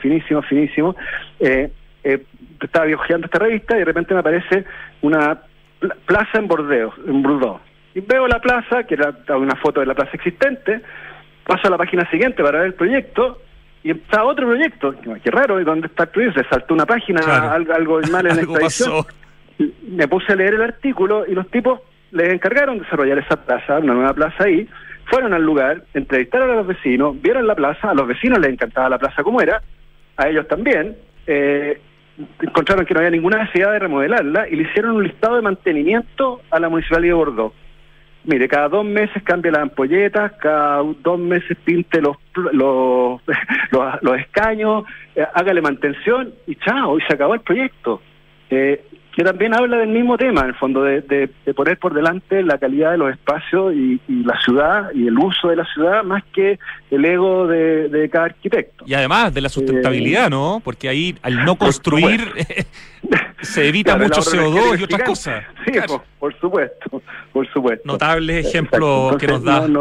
Estaba hojeando esta revista y de repente me aparece una plaza en Bordeaux. Y veo la plaza, que era una foto de la plaza existente, paso a la página siguiente para ver el proyecto, y está otro proyecto. Qué raro, ¿y dónde está el proyecto? Se saltó una página, claro. algo mal en esta edición. Me puse a leer el artículo y los tipos les encargaron desarrollar esa plaza, una nueva plaza ahí, fueron al lugar, entrevistaron a los vecinos, vieron la plaza, a los vecinos les encantaba la plaza como era, a ellos también, encontraron que no había ninguna necesidad de remodelarla y le hicieron un listado de mantenimiento a la Municipalidad de Bordeaux. Mire, cada 2 meses cambie las ampolletas, cada 2 meses pinte los escaños, hágale mantención y chao, y se acabó el proyecto. Que también habla del mismo tema, en el fondo, de poner por delante la calidad de los espacios y la ciudad y el uso de la ciudad más que el ego de cada arquitecto. Y además de la sustentabilidad, ¿no? Porque ahí al no construir se evita mucho CO2 y otras cosas. Sí, claro. por supuesto. Notables ejemplos que nos da.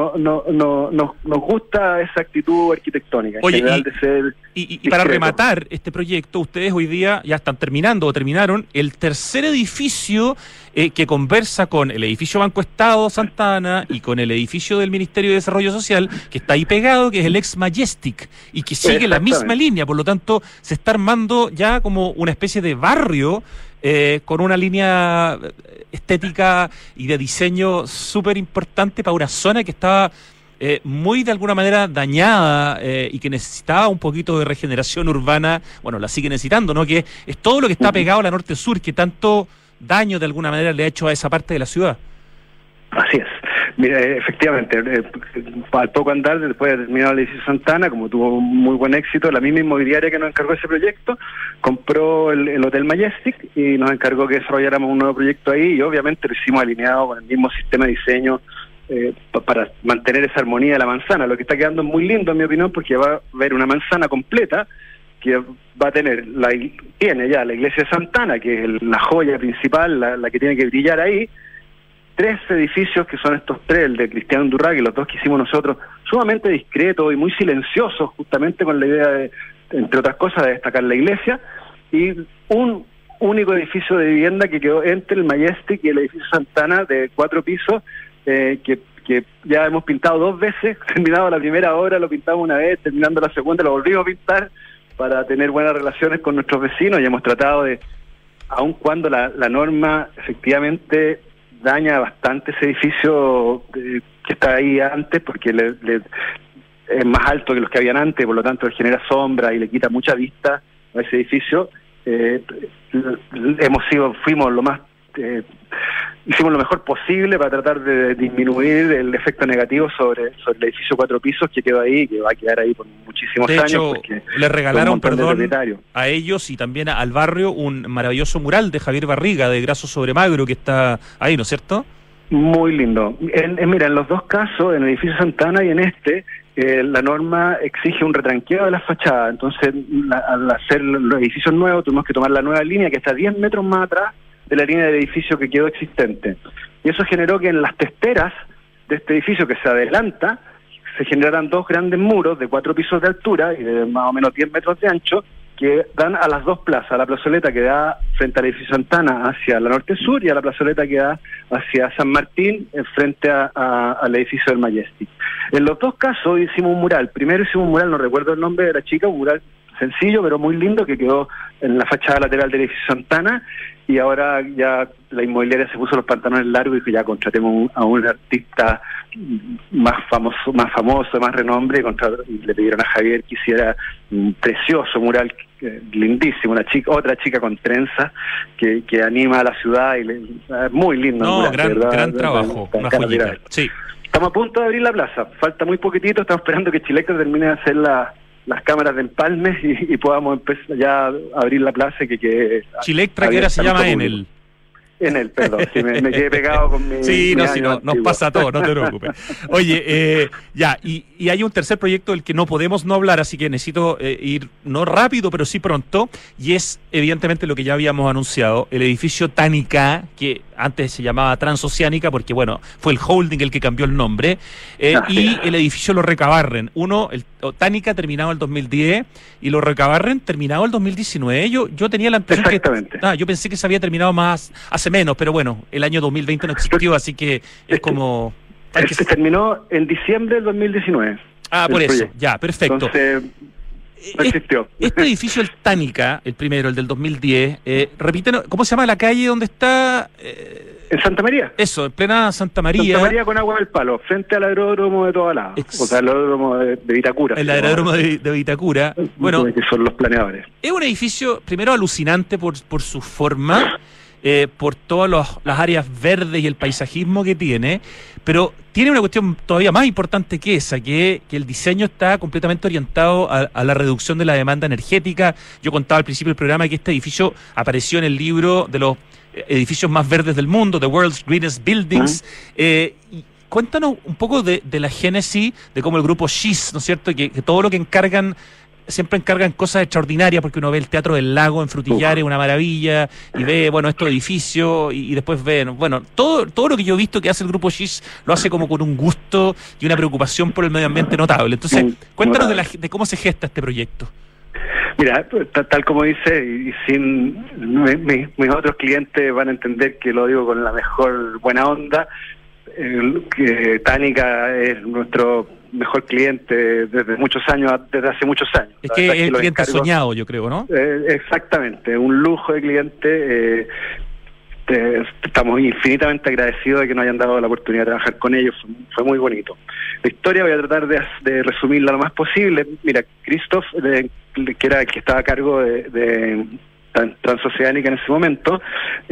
Nos gusta esa actitud arquitectónica. Oye, de ser y para rematar este proyecto, ustedes hoy día ya están terminando o terminaron el tercer edificio que conversa con el edificio Banco Estado Santa Ana y con el edificio del Ministerio de Desarrollo Social, que está ahí pegado, que es el ex Majestic, y que sigue la misma línea. Por lo tanto, se está armando ya como una especie de barrio con una línea estética y de diseño súper importante para una zona que estaba muy de alguna manera dañada y que necesitaba un poquito de regeneración urbana. Bueno, la sigue necesitando, ¿no? Que es todo lo que está pegado a la norte-sur, que tanto daño de alguna manera le ha hecho a esa parte de la ciudad. Así es. Mira, efectivamente, al poco andar, después de terminar el edificio Santana, como tuvo muy buen éxito, la misma inmobiliaria que nos encargó ese proyecto, compró el Hotel Majestic y nos encargó que desarrolláramos un nuevo proyecto ahí, y obviamente lo hicimos alineado con el mismo sistema de diseño para mantener esa armonía de la manzana. Lo que está quedando es muy lindo, en mi opinión, porque va a haber una manzana completa que va a tener, tiene ya la iglesia de Santana, que es la joya principal, la que tiene que brillar ahí, 3 edificios que son estos 3, el de Cristiano Undurraga y los 2 que hicimos nosotros, sumamente discretos y muy silenciosos, justamente con la idea de, entre otras cosas, de destacar la iglesia, y un único edificio de vivienda que quedó entre el Majestic y el edificio Santana de 4 pisos, que ya hemos pintado 2 veces, terminado la primera obra, lo pintamos una vez, terminando la segunda lo volvimos a pintar para tener buenas relaciones con nuestros vecinos, y hemos tratado de, aun cuando la norma efectivamente daña bastante ese edificio que está ahí antes, porque es más alto que los que habían antes, por lo tanto le genera sombra y le quita mucha vista a ese edificio. Fuimos lo más hicimos lo mejor posible para tratar de disminuir el efecto negativo sobre el edificio 4 pisos que quedó ahí, que va a quedar ahí por muchísimos años. De hecho, le regalaron, a ellos y también al barrio un maravilloso mural de Javier Barriga, de Graso sobre Magro, que está ahí, ¿no es cierto? Muy lindo. Mira, en los 2 casos, en el edificio Santana y en la norma exige un retranqueo de las fachadas. Entonces, al hacer los edificios nuevos, tuvimos que tomar la nueva línea que está 10 metros más atrás de la línea del edificio que quedó existente. Y eso generó que en las testeras de este edificio que se adelanta, se generaran 2 grandes muros de 4 pisos de altura y de más o menos 10 metros de ancho, que dan a las 2 plazas, a la plazoleta que da frente al edificio Santana hacia la norte-sur y a la plazoleta que da hacia San Martín frente al edificio del Majestic. En los 2 casos hicimos un mural. Primero hicimos un mural, no recuerdo el nombre de la chica, un mural sencillo pero muy lindo que quedó en la fachada lateral del edificio Santana, y ahora ya la inmobiliaria se puso los pantalones largos y dijo ya contratemos a un artista más famoso, más renombre, y le pidieron a Javier que hiciera un precioso mural, lindísimo, otra chica con trenza que anima a la ciudad, y muy lindo. No, mural, gran trabajo, una joyita. Sí. Estamos a punto de abrir la plaza, falta muy poquitito, estamos esperando que Chilectra termine de hacer las cámaras de empalme y podamos empezar ya a abrir la plaza que Chilectra, que ahora se llama En él, perdón, si me quedé pegado con mi... Sí, mi no, si no, nos pasa a todos, no te preocupes. Oye, y hay un tercer proyecto del que no podemos no hablar, así que necesito ir no rápido, pero sí pronto, y es evidentemente lo que ya habíamos anunciado, el edificio Tánica, que antes se llamaba Transoceánica, porque bueno, fue el holding el que cambió el nombre, y el edificio Lo Recabarren. Tánica terminado el 2010 y Lo Recabarren terminado el 2019. Yo tenía la impresión yo pensé que se había terminado más hace menos, pero bueno, el año 2020 no existió, así que es como... terminó en diciembre del 2019. Por eso, proyecto. Ya, perfecto. Entonces, no existió. Este edificio, el Tánica, el primero, el del 2010, repiten, ¿cómo se llama la calle donde está? En Santa María. Eso, en plena Santa María. Santa María con Agua del Palo, frente al aeródromo de Tobalaba. O sea, el aeródromo de Vitacura. El aeródromo de Vitacura. Bueno, que son los planeadores. Es un edificio, primero, alucinante por su forma, por todas las áreas verdes y el paisajismo que tiene, pero tiene una cuestión todavía más importante que esa, que el diseño está completamente orientado a la reducción de la demanda energética. Yo contaba al principio del programa que este edificio apareció en el libro de los edificios más verdes del mundo, The World's Greenest Buildings. Cuéntanos un poco de la génesis, de cómo el grupo SHIS, ¿no es cierto?, que todo lo que siempre encargan cosas extraordinarias, porque uno ve el Teatro del Lago en Frutillar, es una maravilla, y ve, bueno, estos edificios, y después ve, bueno, todo lo que yo he visto que hace el grupo SHIS lo hace como con un gusto y una preocupación por el medio ambiente notable. Entonces, cuéntanos de cómo se gesta este proyecto. Mira, tal como dice, y sin mis otros clientes van a entender que lo digo con la mejor buena onda, que Tánica es nuestro mejor cliente desde hace muchos años. Es que es el cliente soñado, yo creo, ¿no? Exactamente, un lujo de cliente. Estamos infinitamente agradecidos de que nos hayan dado la oportunidad de trabajar con ellos. Fue muy bonito. La historia voy a tratar de resumirla lo más posible. Mira, Christoph, que era el que estaba a cargo de Transoceánica en ese momento,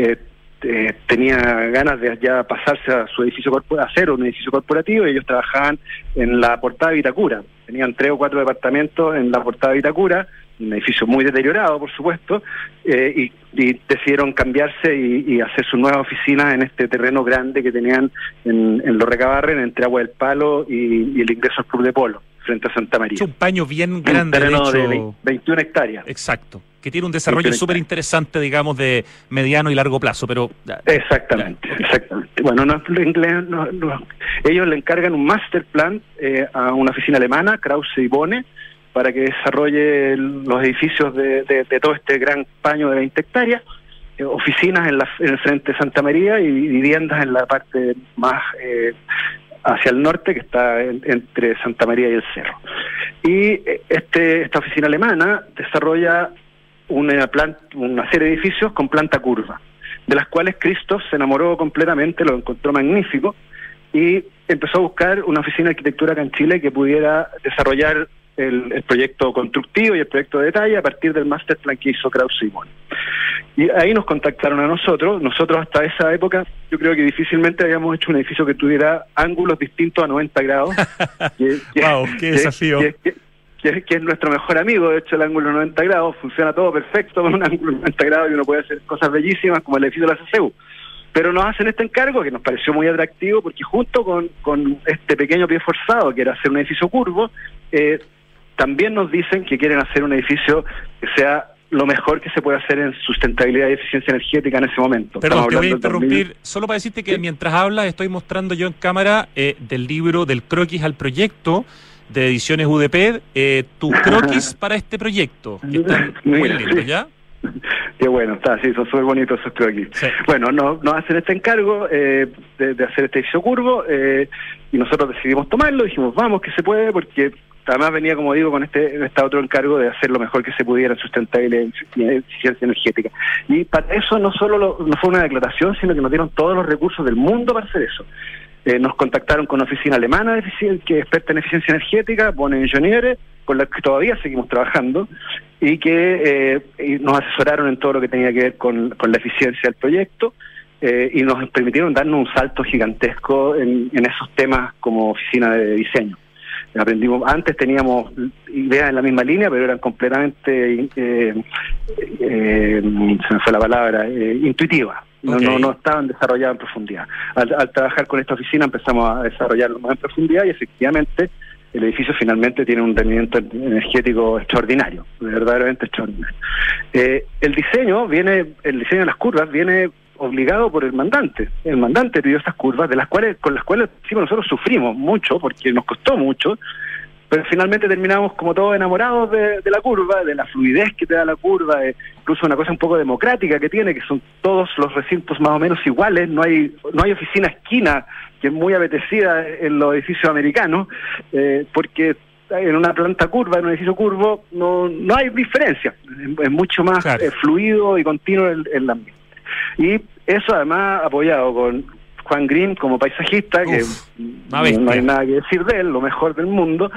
tenía ganas de ya pasarse a su edificio hacer un edificio corporativo, y ellos trabajaban en la Portada de Vitacura. Tenían 3 o 4 departamentos en la Portada de Vitacura, un edificio muy deteriorado, por supuesto, y decidieron cambiarse y hacer sus nuevas oficinas en este terreno grande que tenían en Lo Recabarren, entre Agua del Palo y el ingreso al Club de Polo, frente a Santa María. Es un paño bien grande, un terreno de 21 hectáreas. Exacto, que tiene un desarrollo súper interesante, digamos, de mediano y largo plazo, pero... Exactamente. Bueno, ellos le encargan un master plan a una oficina alemana, Krause y Bone, para que desarrolle los edificios de todo este gran paño de 20 hectáreas, oficinas en el frente de Santa María y viviendas en la parte más hacia el norte, que está entre Santa María y el Cerro. Y esta oficina alemana desarrolla una serie de edificios con planta curva, de las cuales Christoph se enamoró completamente, lo encontró magnífico, y empezó a buscar una oficina de arquitectura acá en Chile que pudiera desarrollar el proyecto constructivo y el proyecto de detalle a partir del master plan que hizo Krause y Bone. Y ahí nos contactaron a nosotros. Nosotros hasta esa época yo creo que difícilmente habíamos hecho un edificio que tuviera ángulos distintos a 90 grados. ¡Wow! ¡Qué desafío! Que es nuestro mejor amigo. De hecho, el ángulo 90 grados funciona todo perfecto con un ángulo 90 grados y uno puede hacer cosas bellísimas como el edificio de la CCU. Pero nos hacen este encargo que nos pareció muy atractivo, porque junto con este pequeño pie forzado, que era hacer un edificio curvo, también nos dicen que quieren hacer un edificio que sea lo mejor que se puede hacer en sustentabilidad y eficiencia energética en ese momento. Perdón, te voy a interrumpir, solo para decirte que mientras hablas estoy mostrando yo en cámara del libro Del croquis al proyecto, de Ediciones UDP, tus croquis para este proyecto, que están muy lindos, ¿ya? Qué bueno, está, sí, son súper bonitos esos croquis. Sí. Bueno, nos hacen este encargo de hacer este edificio curvo, y nosotros decidimos tomarlo, dijimos, vamos, que se puede, porque además venía, como digo, con este otro encargo de hacer lo mejor que se pudiera en sustentabilidad y eficiencia energética. Y para eso no fue una declaración, sino que nos dieron todos los recursos del mundo para hacer eso. Nos contactaron con una oficina alemana que es experta en eficiencia energética, Bone Ingenieure, con la que todavía seguimos trabajando, y que nos asesoraron en todo lo que tenía que ver con la eficiencia del proyecto, y nos permitieron darnos un salto gigantesco en esos temas como oficina de diseño. Antes teníamos ideas en la misma línea, pero eran completamente, se me fue la palabra, intuitivas. no estaban desarrolladas en profundidad. Al trabajar con esta oficina empezamos a desarrollarlo más en profundidad y efectivamente el edificio finalmente tiene un rendimiento energético extraordinario, verdaderamente extraordinario. El diseño de las curvas viene obligado por el mandante. El mandante pidió estas curvas, con las cuales nosotros sufrimos mucho, porque nos costó mucho, pero finalmente terminamos como todos enamorados de la curva, de la fluidez que te da la curva, incluso una cosa un poco democrática que tiene, que son todos los recintos más o menos iguales, no hay oficina esquina, que es muy apetecida en los edificios americanos, porque en una planta curva, en un edificio curvo, no hay diferencia, es mucho más fluido y continuo el ambiente. Y eso además apoyado con Juan Green como paisajista, que no hay nada que decir de él, lo mejor del mundo,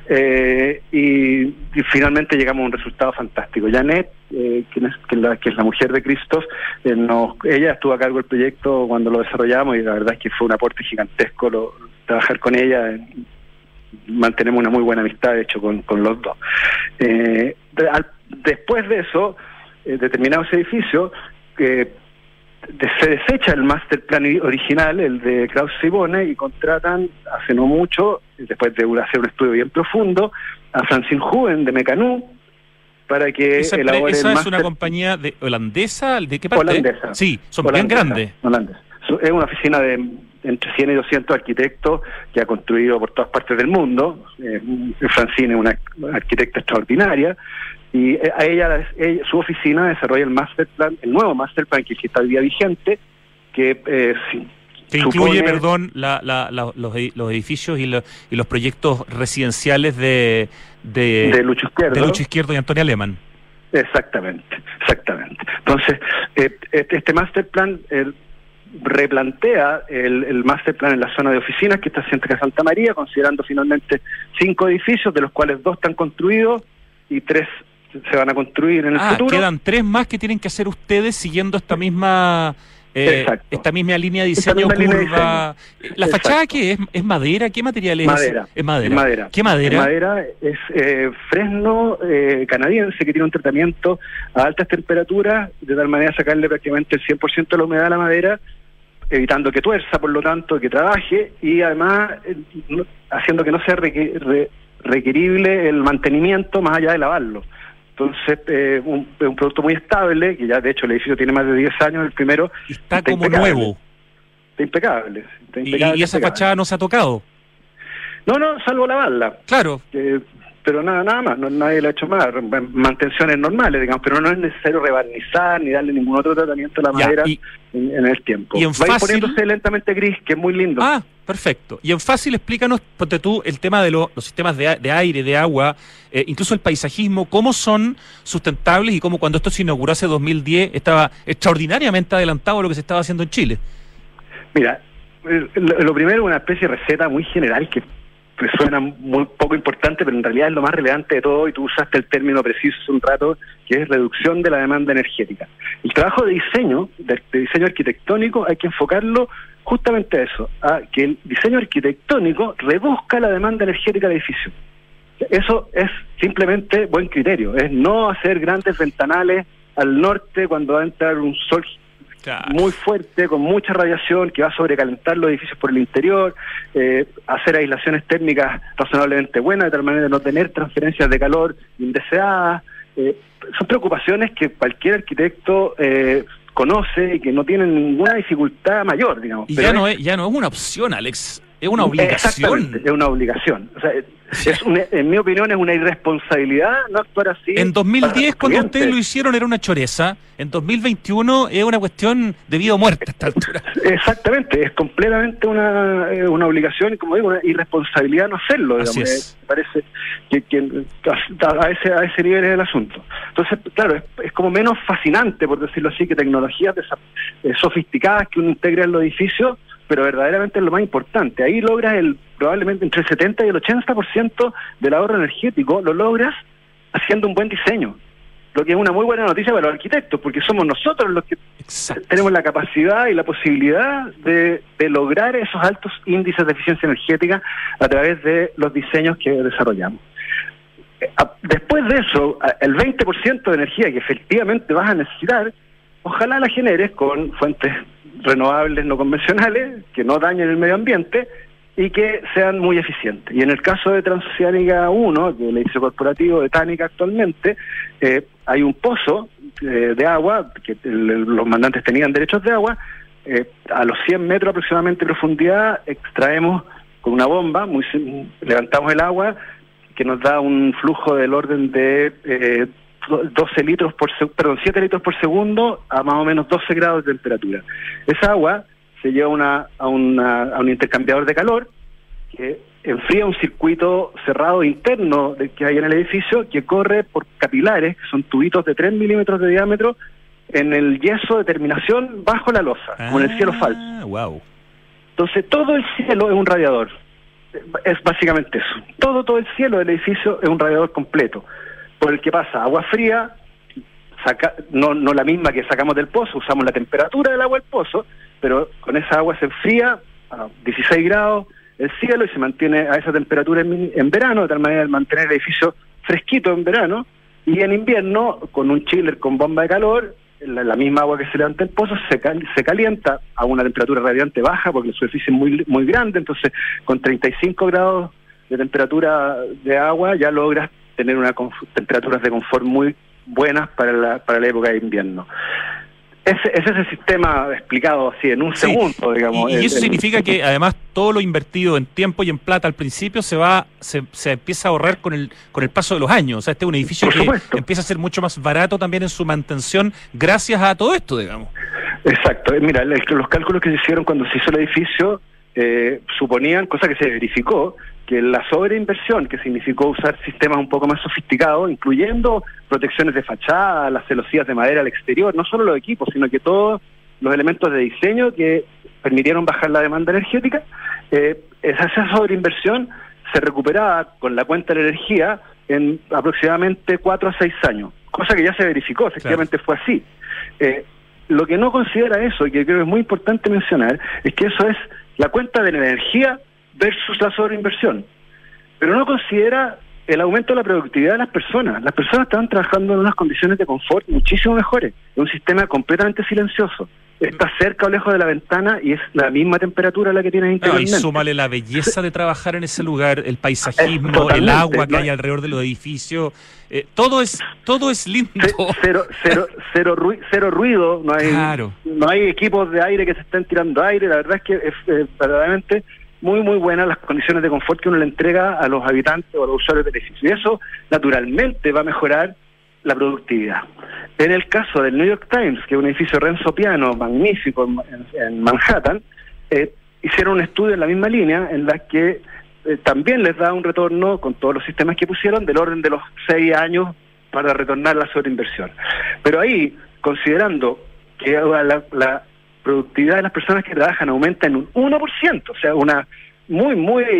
y finalmente llegamos a un resultado fantástico. Janet, que es la mujer de Christoph, ella estuvo a cargo del proyecto cuando lo desarrollamos y la verdad es que fue un aporte gigantesco trabajar con ella. Mantenemos una muy buena amistad, de hecho, con los dos. Después de eso, determinado ese edificio, se desecha el master plan original, el de Krause y Bonne, y contratan hace no mucho, después de hacer un estudio bien profundo, a Francine Huben de Mecanú para que elabore ¿Esa el es una compañía holandesa? ¿De qué parte? Holandesa. Sí, son bien grandes. Holandesa. Es una oficina de entre 100 y 200 arquitectos que ha construido por todas partes del mundo. Francine es una arquitecta extraordinaria. Y a ella, su oficina desarrolla el nuevo master plan que está hoy día vigente, que incluye, los edificios y los proyectos residenciales de Lucho Izquierdo y Antonia Lehmann. Exactamente. Entonces, este master plan replantea el master plan en la zona de oficinas que está cerca de Santa María, considerando finalmente 5 edificios, de los cuales 2 están construidos y 3 se van a construir en el futuro. Quedan 3 más que tienen que hacer ustedes siguiendo esta misma línea de diseño curva. ¿La fachada qué es madera? ¿Qué material es? Madera. Es madera. ¿Qué madera? Madera es fresno canadiense, que tiene un tratamiento a altas temperaturas, de tal manera sacarle prácticamente el 100% de la humedad a la madera, evitando que tuerza, por lo tanto, que trabaje, y además haciendo que no sea requerible el mantenimiento más allá de lavarlo. Entonces, un producto muy estable, que ya de hecho el edificio tiene más de 10 años, el primero. Está como impecable. Nuevo. Está impecable. ¿Y esa fachada no se ha tocado? No, salvo lavarla. Claro. Pero nada más, nadie le ha hecho más, mantenciones normales, digamos, pero no es necesario rebarnizar ni darle ningún otro tratamiento a la madera en el tiempo. Y va poniéndose lentamente gris, que es muy lindo. Perfecto. Y en fácil, explícanos, ponte tú, el tema de los sistemas de aire, de agua, incluso el paisajismo, cómo son sustentables y cómo cuando esto se inauguró hace 2010 estaba extraordinariamente adelantado a lo que se estaba haciendo en Chile. Mira, lo primero es una especie de receta muy general que suena muy poco importante, pero en realidad es lo más relevante de todo, y tú usaste el término preciso hace un rato, que es reducción de la demanda energética. El trabajo de diseño arquitectónico, hay que enfocarlo justamente a eso, a que el diseño arquitectónico reduzca la demanda energética del edificio. Eso es simplemente buen criterio, es no hacer grandes ventanales al norte cuando va a entrar un sol muy fuerte, con mucha radiación, que va a sobrecalentar los edificios por el interior, hacer aislaciones térmicas razonablemente buenas, de tal manera de no tener transferencias de calor indeseadas. Son preocupaciones que cualquier arquitecto conoce y que no tienen ninguna dificultad mayor, digamos. Y ya no es una opción, Alex, es una obligación. Exactamente, es una obligación. O sea, en mi opinión es una irresponsabilidad no actuar así. En 2010, cuando ustedes lo hicieron, era una choreza. En 2021 es una cuestión de vida o muerte a esta altura. Exactamente, es completamente una obligación y, como digo, una irresponsabilidad no hacerlo. Digamos. Así es. Me parece que a ese nivel es el asunto. Entonces, claro, es como menos fascinante, por decirlo así, que tecnologías sofisticadas que uno integra en los edificios, pero verdaderamente es lo más importante. Ahí logras probablemente entre el 70 y el 80% del ahorro energético, lo logras haciendo un buen diseño. Lo que es una muy buena noticia para los arquitectos, porque somos nosotros los que tenemos la capacidad y la posibilidad de lograr esos altos índices de eficiencia energética a través de los diseños que desarrollamos. Después de eso, el 20% de energía que efectivamente vas a necesitar, ojalá la generes con fuentes renovables no convencionales, que no dañen el medio ambiente y que sean muy eficientes. Y en el caso de Transoceánica 1, que es el edificio corporativo de Tánica actualmente, hay un pozo de agua, que los mandantes tenían derechos de agua, a los 100 metros aproximadamente de profundidad extraemos con una bomba, levantamos el agua, que nos da un flujo del orden de 7 litros por segundo a más o menos 12 grados de temperatura. Esa agua se lleva a un intercambiador de calor que enfría un circuito cerrado interno que hay en el edificio, que corre por capilares, que son tubitos de 3 milímetros de diámetro, en el yeso de terminación bajo la losa, como en el cielo falso. Wow. Entonces todo el cielo es un radiador. Es básicamente eso. Todo el cielo del edificio es un radiador completo, por el que pasa agua fría, no la misma que sacamos del pozo, usamos la temperatura del agua del pozo, pero con esa agua se enfría a 16 grados el cielo y se mantiene a esa temperatura en verano, de tal manera de mantener el edificio fresquito en verano, y en invierno, con un chiller con bomba de calor, la misma agua que se levanta el pozo se calienta a una temperatura radiante baja, porque la superficie es muy grande, entonces con 35 grados de temperatura de agua ya logras tener temperaturas de confort muy buenas para la época de invierno. Ese es el sistema explicado así en un segundo, digamos. Y eso significa que además todo lo invertido en tiempo y en plata al principio se empieza a ahorrar con el paso de los años. O sea, este es un edificio que empieza a ser mucho más barato también en su mantención gracias a todo esto, digamos. Exacto. Mira, los cálculos que se hicieron cuando se hizo el edificio suponían, cosa que se verificó, que la sobreinversión, que significó usar sistemas un poco más sofisticados, incluyendo protecciones de fachada, las celosías de madera al exterior, no solo los equipos, sino que todos los elementos de diseño que permitieron bajar la demanda energética, esa sobreinversión se recuperaba con la cuenta de la energía en aproximadamente 4 a 6 años, cosa que ya se verificó, efectivamente fue así. Lo que no considera eso, y que creo que es muy importante mencionar, es que eso es la cuenta de la energía versus la sobreinversión, pero no considera el aumento de la productividad de las personas. Las personas estaban trabajando en unas condiciones de confort muchísimo mejores, en un sistema completamente silencioso. Está cerca o lejos de la ventana y es la misma temperatura la que tienes interiormente. Y súmale la belleza de trabajar en ese lugar, el paisajismo, el agua que hay alrededor de los edificios, todo es lindo. Cero ruido, no hay equipos de aire que se estén tirando aire. La verdad es que es verdaderamente muy buenas las condiciones de confort que uno le entrega a los habitantes o a los usuarios del edificio. Y eso naturalmente va a mejorar la productividad. En el caso del New York Times, que es un edificio Renzo Piano magnífico en Manhattan, hicieron un estudio en la misma línea en la que también les da un retorno con todos los sistemas que pusieron del orden de los 6 años para retornar la sobreinversión. Pero ahí, considerando que la productividad de las personas que trabajan aumenta en un 1%, o sea, una muy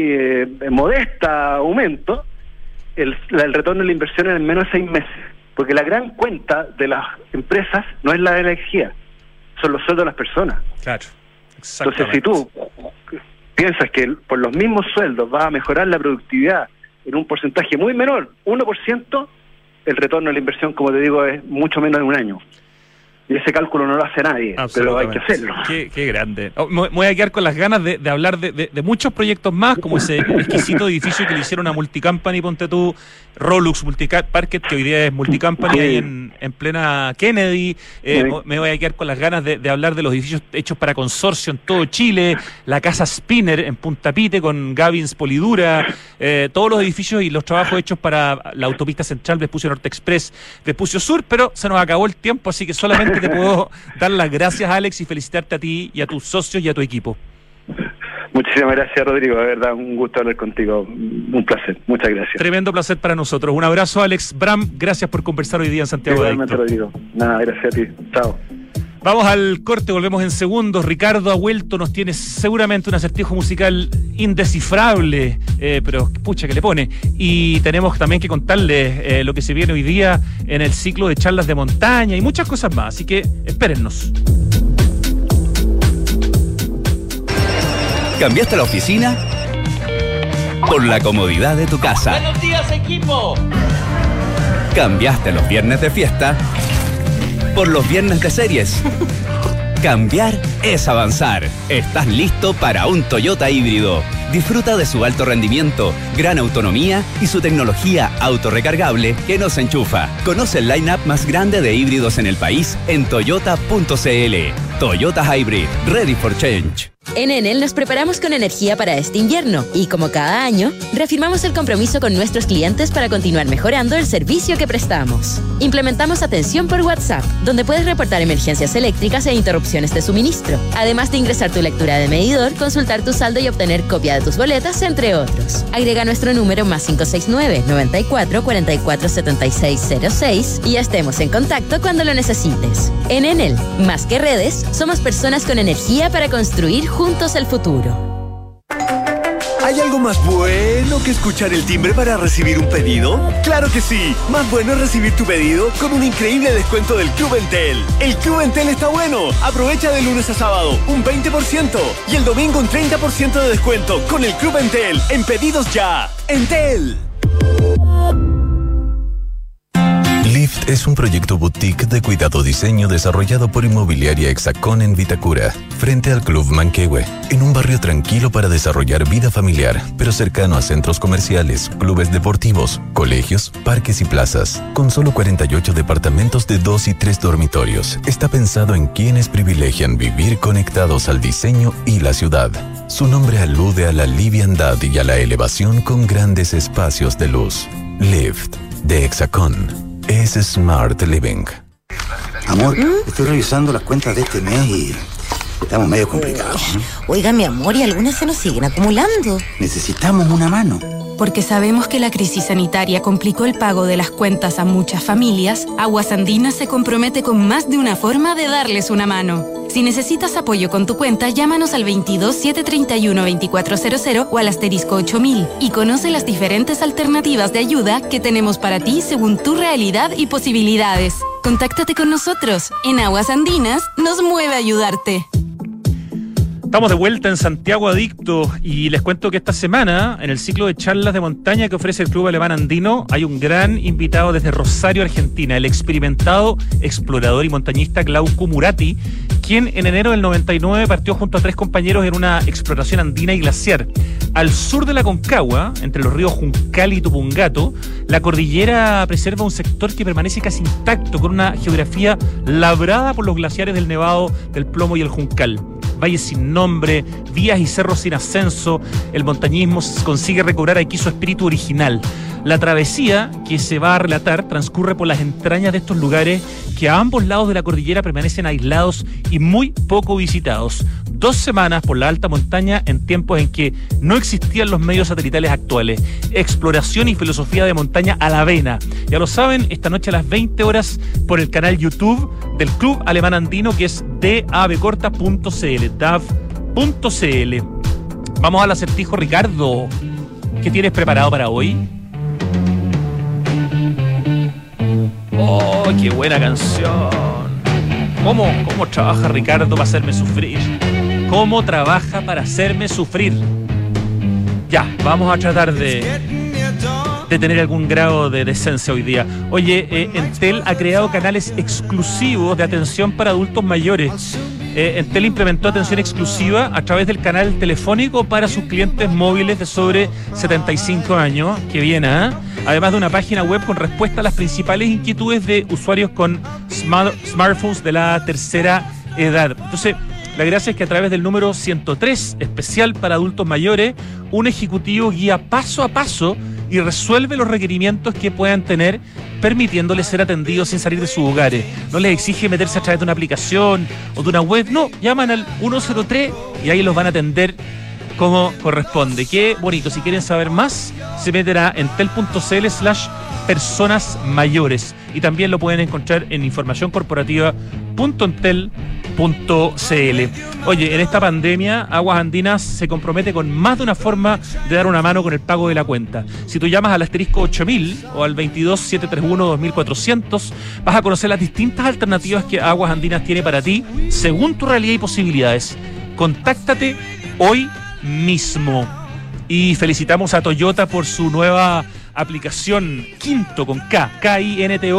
modesta aumento, el retorno de la inversión es en menos de 6 meses. Porque la gran cuenta de las empresas no es la de la energía, son los sueldos de las personas. Claro, exactamente. Entonces, si tú piensas que por los mismos sueldos va a mejorar la productividad en un porcentaje muy menor, 1%, el retorno de la inversión, como te digo, es mucho menos de un año. Y ese cálculo no lo hace nadie, pero hay que hacerlo. Qué grande. Me voy a quedar con las ganas de hablar de muchos proyectos más, como ese exquisito edificio que le hicieron a Multicompany, ponte tú, Rolux Multiparket, que hoy día es Multicompany, ahí en plena Kennedy. Me voy a quedar con las ganas de hablar de los edificios hechos para consorcio en todo Chile, la Casa Spinner en Punta Pite con Gavins Polidura, todos los edificios y los trabajos hechos para la autopista central Vespucio Norte Express, Vespucio Sur, pero se nos acabó el tiempo, así que solamente te puedo dar las gracias, Alex, y felicitarte a ti y a tus socios y a tu equipo. Muchísimas gracias, Rodrigo, de verdad, un gusto hablar contigo, un placer, muchas gracias. Tremendo placer para nosotros. Un abrazo, Alex Bram, gracias por conversar hoy día en Santiago de Adicto. Rodrigo, nada, gracias a ti, chao. Vamos al corte, volvemos en segundos. Ricardo ha vuelto, nos tiene seguramente un acertijo musical indescifrable, pero pucha que le pone. Y tenemos también que contarles lo que se viene hoy día en el ciclo de charlas de montaña y muchas cosas más, así que espérennos. ¿Cambiaste la oficina? Por la comodidad de tu casa. ¡Buenos días, equipo! ¿Cambiaste los viernes de fiesta? por los viernes de series. Cambiar es avanzar. Estás listo para un Toyota híbrido. Disfruta de su alto rendimiento, gran autonomía y su tecnología autorrecargable que no se enchufa. Conoce el line-up más grande de híbridos en el país en toyota.cl. Toyota Hybrid, ready for change. En Enel nos preparamos con energía para este invierno y, como cada año, reafirmamos el compromiso con nuestros clientes para continuar mejorando el servicio que prestamos. Implementamos atención por WhatsApp, donde puedes reportar emergencias eléctricas e interrupciones de suministro, además de ingresar tu lectura de medidor, consultar tu saldo y obtener copia de tus boletas, entre otros. Agrega nuestro número más 569 94 44 76 06 y estemos en contacto cuando lo necesites. En Enel, más que redes, somos personas con energía para construir juntos el futuro. ¿Hay algo más bueno que escuchar el timbre para recibir un pedido? ¡Claro que sí! Más bueno es recibir tu pedido con un increíble descuento del Club Entel. ¡El Club Entel está bueno! Aprovecha de lunes a sábado un 20% y el domingo un 30% de descuento con el Club Entel en Pedidos Ya. ¡Entel! Lift es un proyecto boutique de cuidado diseño desarrollado por Inmobiliaria Hexacón en Vitacura, frente al Club Manquehue, en un barrio tranquilo para desarrollar vida familiar, pero cercano a centros comerciales, clubes deportivos, colegios, parques y plazas. Con solo 48 departamentos de 2 y 3 dormitorios, está pensado en quienes privilegian vivir conectados al diseño y la ciudad. Su nombre alude a la liviandad y a la elevación con grandes espacios de luz. Lift, de Hexacón. Es Smart Living. Amor, estoy revisando las cuentas de este mes y estamos medio complicados, ¿no? Oiga, mi amor, y algunas se nos siguen acumulando. Necesitamos una mano. Porque sabemos que la crisis sanitaria complicó el pago de las cuentas a muchas familias, Aguas Andinas se compromete con más de una forma de darles una mano. Si necesitas apoyo con tu cuenta, llámanos al 22 731 2400 o al asterisco 8000 y conoce las diferentes alternativas de ayuda que tenemos para ti según tu realidad y posibilidades. Contáctate con nosotros. En Aguas Andinas nos mueve a ayudarte. Estamos de vuelta en Santiago Adicto y les cuento que esta semana, en el ciclo de charlas de montaña que ofrece el Club Alemán Andino, hay un gran invitado desde Rosario, Argentina, el experimentado explorador y montañista Glauco Murati, quien en enero del 99 partió junto a 3 compañeros en una exploración andina y glaciar. Al sur de la Concagua, entre los ríos Juncal y Tupungato, la cordillera preserva un sector que permanece casi intacto, con una geografía labrada por los glaciares del Nevado, del Plomo y el Juncal. Valles sin nombre, vías y cerros sin ascenso, el montañismo consigue recobrar aquí su espíritu original. La travesía que se va a relatar transcurre por las entrañas de estos lugares que a ambos lados de la cordillera permanecen aislados y muy poco visitados. 2 semanas por la alta montaña en tiempos en que no existían los medios satelitales actuales. Exploración y filosofía de montaña a la vena. Ya lo saben, esta noche a las 20 horas por el canal YouTube del Club Alemán Andino, que es davcorta.cl, dav.cl. Vamos al acertijo, Ricardo. ¿Qué tienes preparado para hoy? ¡Oh, qué buena canción! ¿Cómo trabaja Ricardo para hacerme sufrir? ¿Cómo trabaja para hacerme sufrir? Ya, vamos a tratar de tener algún grado de decencia hoy día. Oye, Entel ha creado canales exclusivos de atención para adultos mayores. Entel implementó atención exclusiva a través del canal telefónico para sus clientes móviles de sobre 75 años. Qué bien, ¿eh? Además de una página web con respuesta a las principales inquietudes de usuarios con smartphones de la tercera edad. Entonces, la gracia es que a través del número 103, especial para adultos mayores, un ejecutivo guía paso a paso y resuelve los requerimientos que puedan tener, permitiéndoles ser atendidos sin salir de sus hogares. No les exige meterse a través de una aplicación o de una web, no, llaman al 103 y ahí los van a atender como corresponde. Qué bonito. Si quieren saber más, se meten a entel.cl/personas mayores y también lo pueden encontrar en informacioncorporativa.entel.cl. Oye, en esta pandemia, Aguas Andinas se compromete con más de una forma de dar una mano con el pago de la cuenta. Si tú llamas al asterisco 8000 o al 22 731 2400, vas a conocer las distintas alternativas que Aguas Andinas tiene para ti, según tu realidad y posibilidades. Contáctate hoy mismo. Y felicitamos a Toyota por su nueva aplicación Kinto con K, K-I-N-T-O,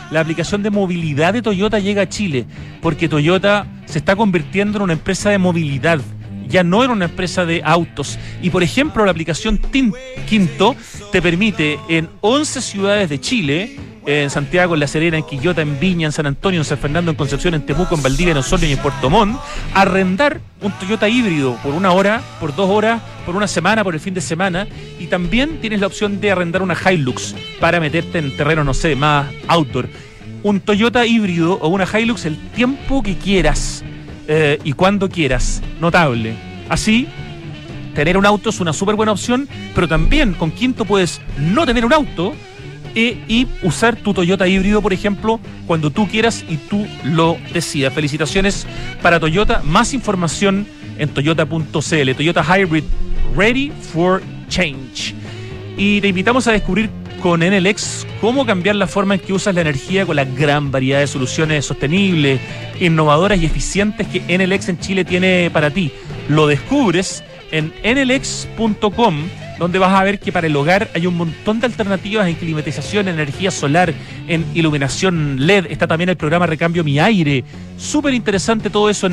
la aplicación de movilidad de Toyota llega a Chile, porque Toyota se está convirtiendo en una empresa de movilidad, ya no en una empresa de autos. Y por ejemplo, la aplicación Quinto te permite en 11 ciudades de Chile, en Santiago, en La Serena, en Quillota, en Viña, en San Antonio, en San Fernando, en Concepción, en Temuco, en Valdivia, en Osorno y en Puerto Montt, arrendar un Toyota híbrido por 1 hora, por 2 horas, por 1 semana, por el fin de semana. Y también tienes la opción de arrendar una Hilux para meterte en terreno, no sé, más outdoor. Un Toyota híbrido o una Hilux el tiempo que quieras y cuando quieras. Notable. Así, tener un auto es una súper buena opción, pero también con Quinto puedes no tener un auto y usar tu Toyota híbrido, por ejemplo, cuando tú quieras y tú lo decidas. Felicitaciones para Toyota. Más información en toyota.cl. Toyota Hybrid, ready for change. Y te invitamos a descubrir con NLX cómo cambiar la forma en que usas la energía con la gran variedad de soluciones sostenibles, innovadoras y eficientes que NLX en Chile tiene para ti. Lo descubres en nlx.com, donde vas a ver que para el hogar hay un montón de alternativas en climatización, en energía solar, en iluminación LED. Está también el programa Recambio Mi Aire. Súper interesante todo eso en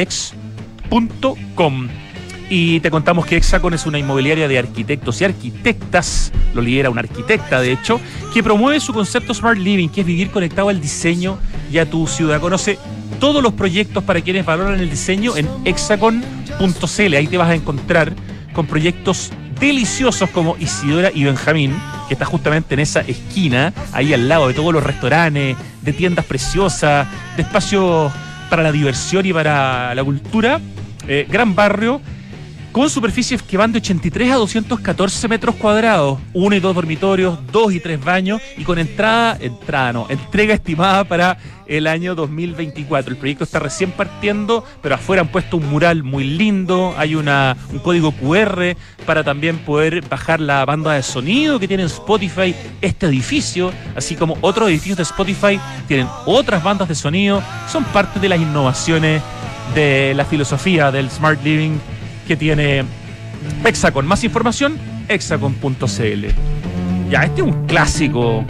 nlx.com. Y te contamos que Hexacon es una inmobiliaria de arquitectos y arquitectas, lo lidera una arquitecta de hecho, que promueve su concepto Smart Living, que es vivir conectado al diseño y a tu ciudad. Conoce todos los proyectos para quienes valoran el diseño en hexacon.cl. Ahí te vas a encontrar con proyectos deliciosos como Isidora y Benjamín, que está justamente en esa esquina, ahí al lado de todos los restaurantes, de tiendas preciosas, de espacios para la diversión y para la cultura. Gran barrio, con superficies que van de 83 a 214 metros cuadrados, 1 y 2 dormitorios, 2 y 3 baños, y con entrega estimada para el año 2024. El proyecto está recién partiendo, pero afuera han puesto un mural muy lindo, hay un código QR para también poder bajar la banda de sonido que tiene en Spotify este edificio, así como otros edificios de Spotify tienen otras bandas de sonido. Son parte de las innovaciones de la filosofía del Smart Living que tiene Hexacon. Más información, hexacon.cl. Ya, este es un clásico.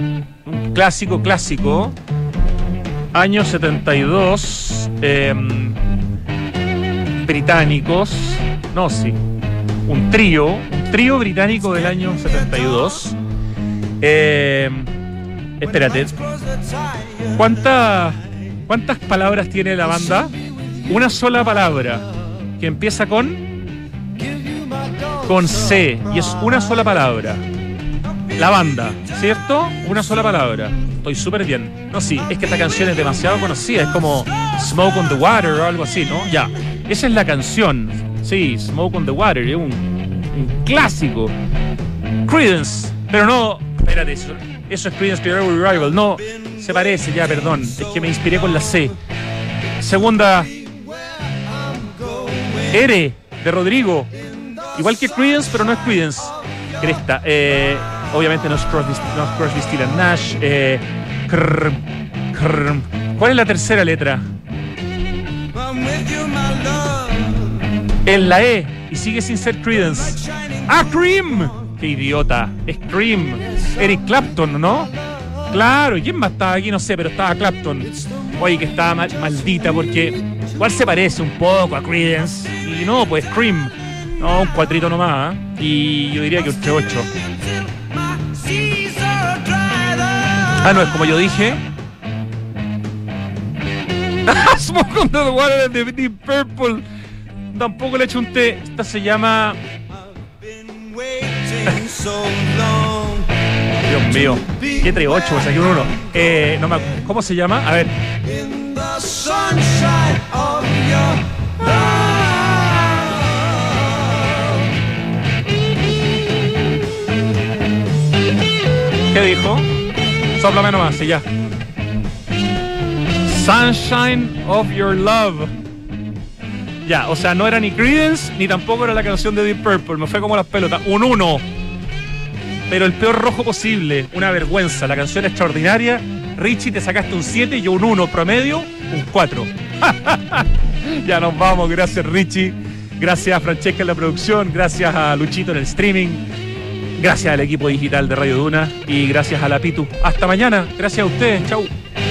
Año 72. Británicos. No, sí. Un trío británico del año 72. Espérate. ¿Cuántas palabras tiene la banda? Una sola palabra que empieza con C y es una sola palabra. La banda, ¿cierto? Una sola palabra. Estoy súper bien. No, sí, es que esta canción es demasiado conocida. Es como Smoke on the Water o algo así, ¿no? Ya, esa es la canción. Sí, Smoke on the Water. Es un clásico. Creedence, pero no... Espérate, eso es Creedence Clearwater Revival. No, se parece ya, perdón. Es que me inspiré con la C. Segunda... R de Rodrigo, igual que Creedence, pero no es Creedence. Cresta, obviamente no es Crosby, Stills & Nash. ¿Cuál es la tercera letra? En la E, y sigue sin ser Creedence. ¡Ah, Cream! ¡Qué idiota! Es Cream. Eric Clapton, ¿no? Claro, ¿y quién más estaba aquí? No sé, pero estaba Clapton. Oye, que estaba maldita porque igual se parece un poco a Creedence. Y no, pues Cream. No, un 4 nomás, ¿eh? Y yo diría que un 8. Ah, no, es como yo dije. Smoke on the Water de Deep Purple. Tampoco le eché un té. Esta se llama... Dios mío, ¿qué trae 8? O sea, que un 1. No me acuerdo. ¿Cómo se llama? A ver. ¿Qué dijo? Sóplame nomás, y ya. Sunshine of Your Love. Ya, o sea, no era ni Creedence ni tampoco era la canción de Deep Purple. Me fue como las pelotas. Un 1. Pero el peor rojo posible. Una vergüenza. La canción es extraordinaria. Richie, te sacaste un 7 y yo un 1 promedio, un 4. Ya nos vamos. Gracias, Richie. Gracias a Francesca en la producción. Gracias a Luchito en el streaming. Gracias al equipo digital de Radio Duna y gracias a la Pitu. Hasta mañana. Gracias a ustedes. Chau.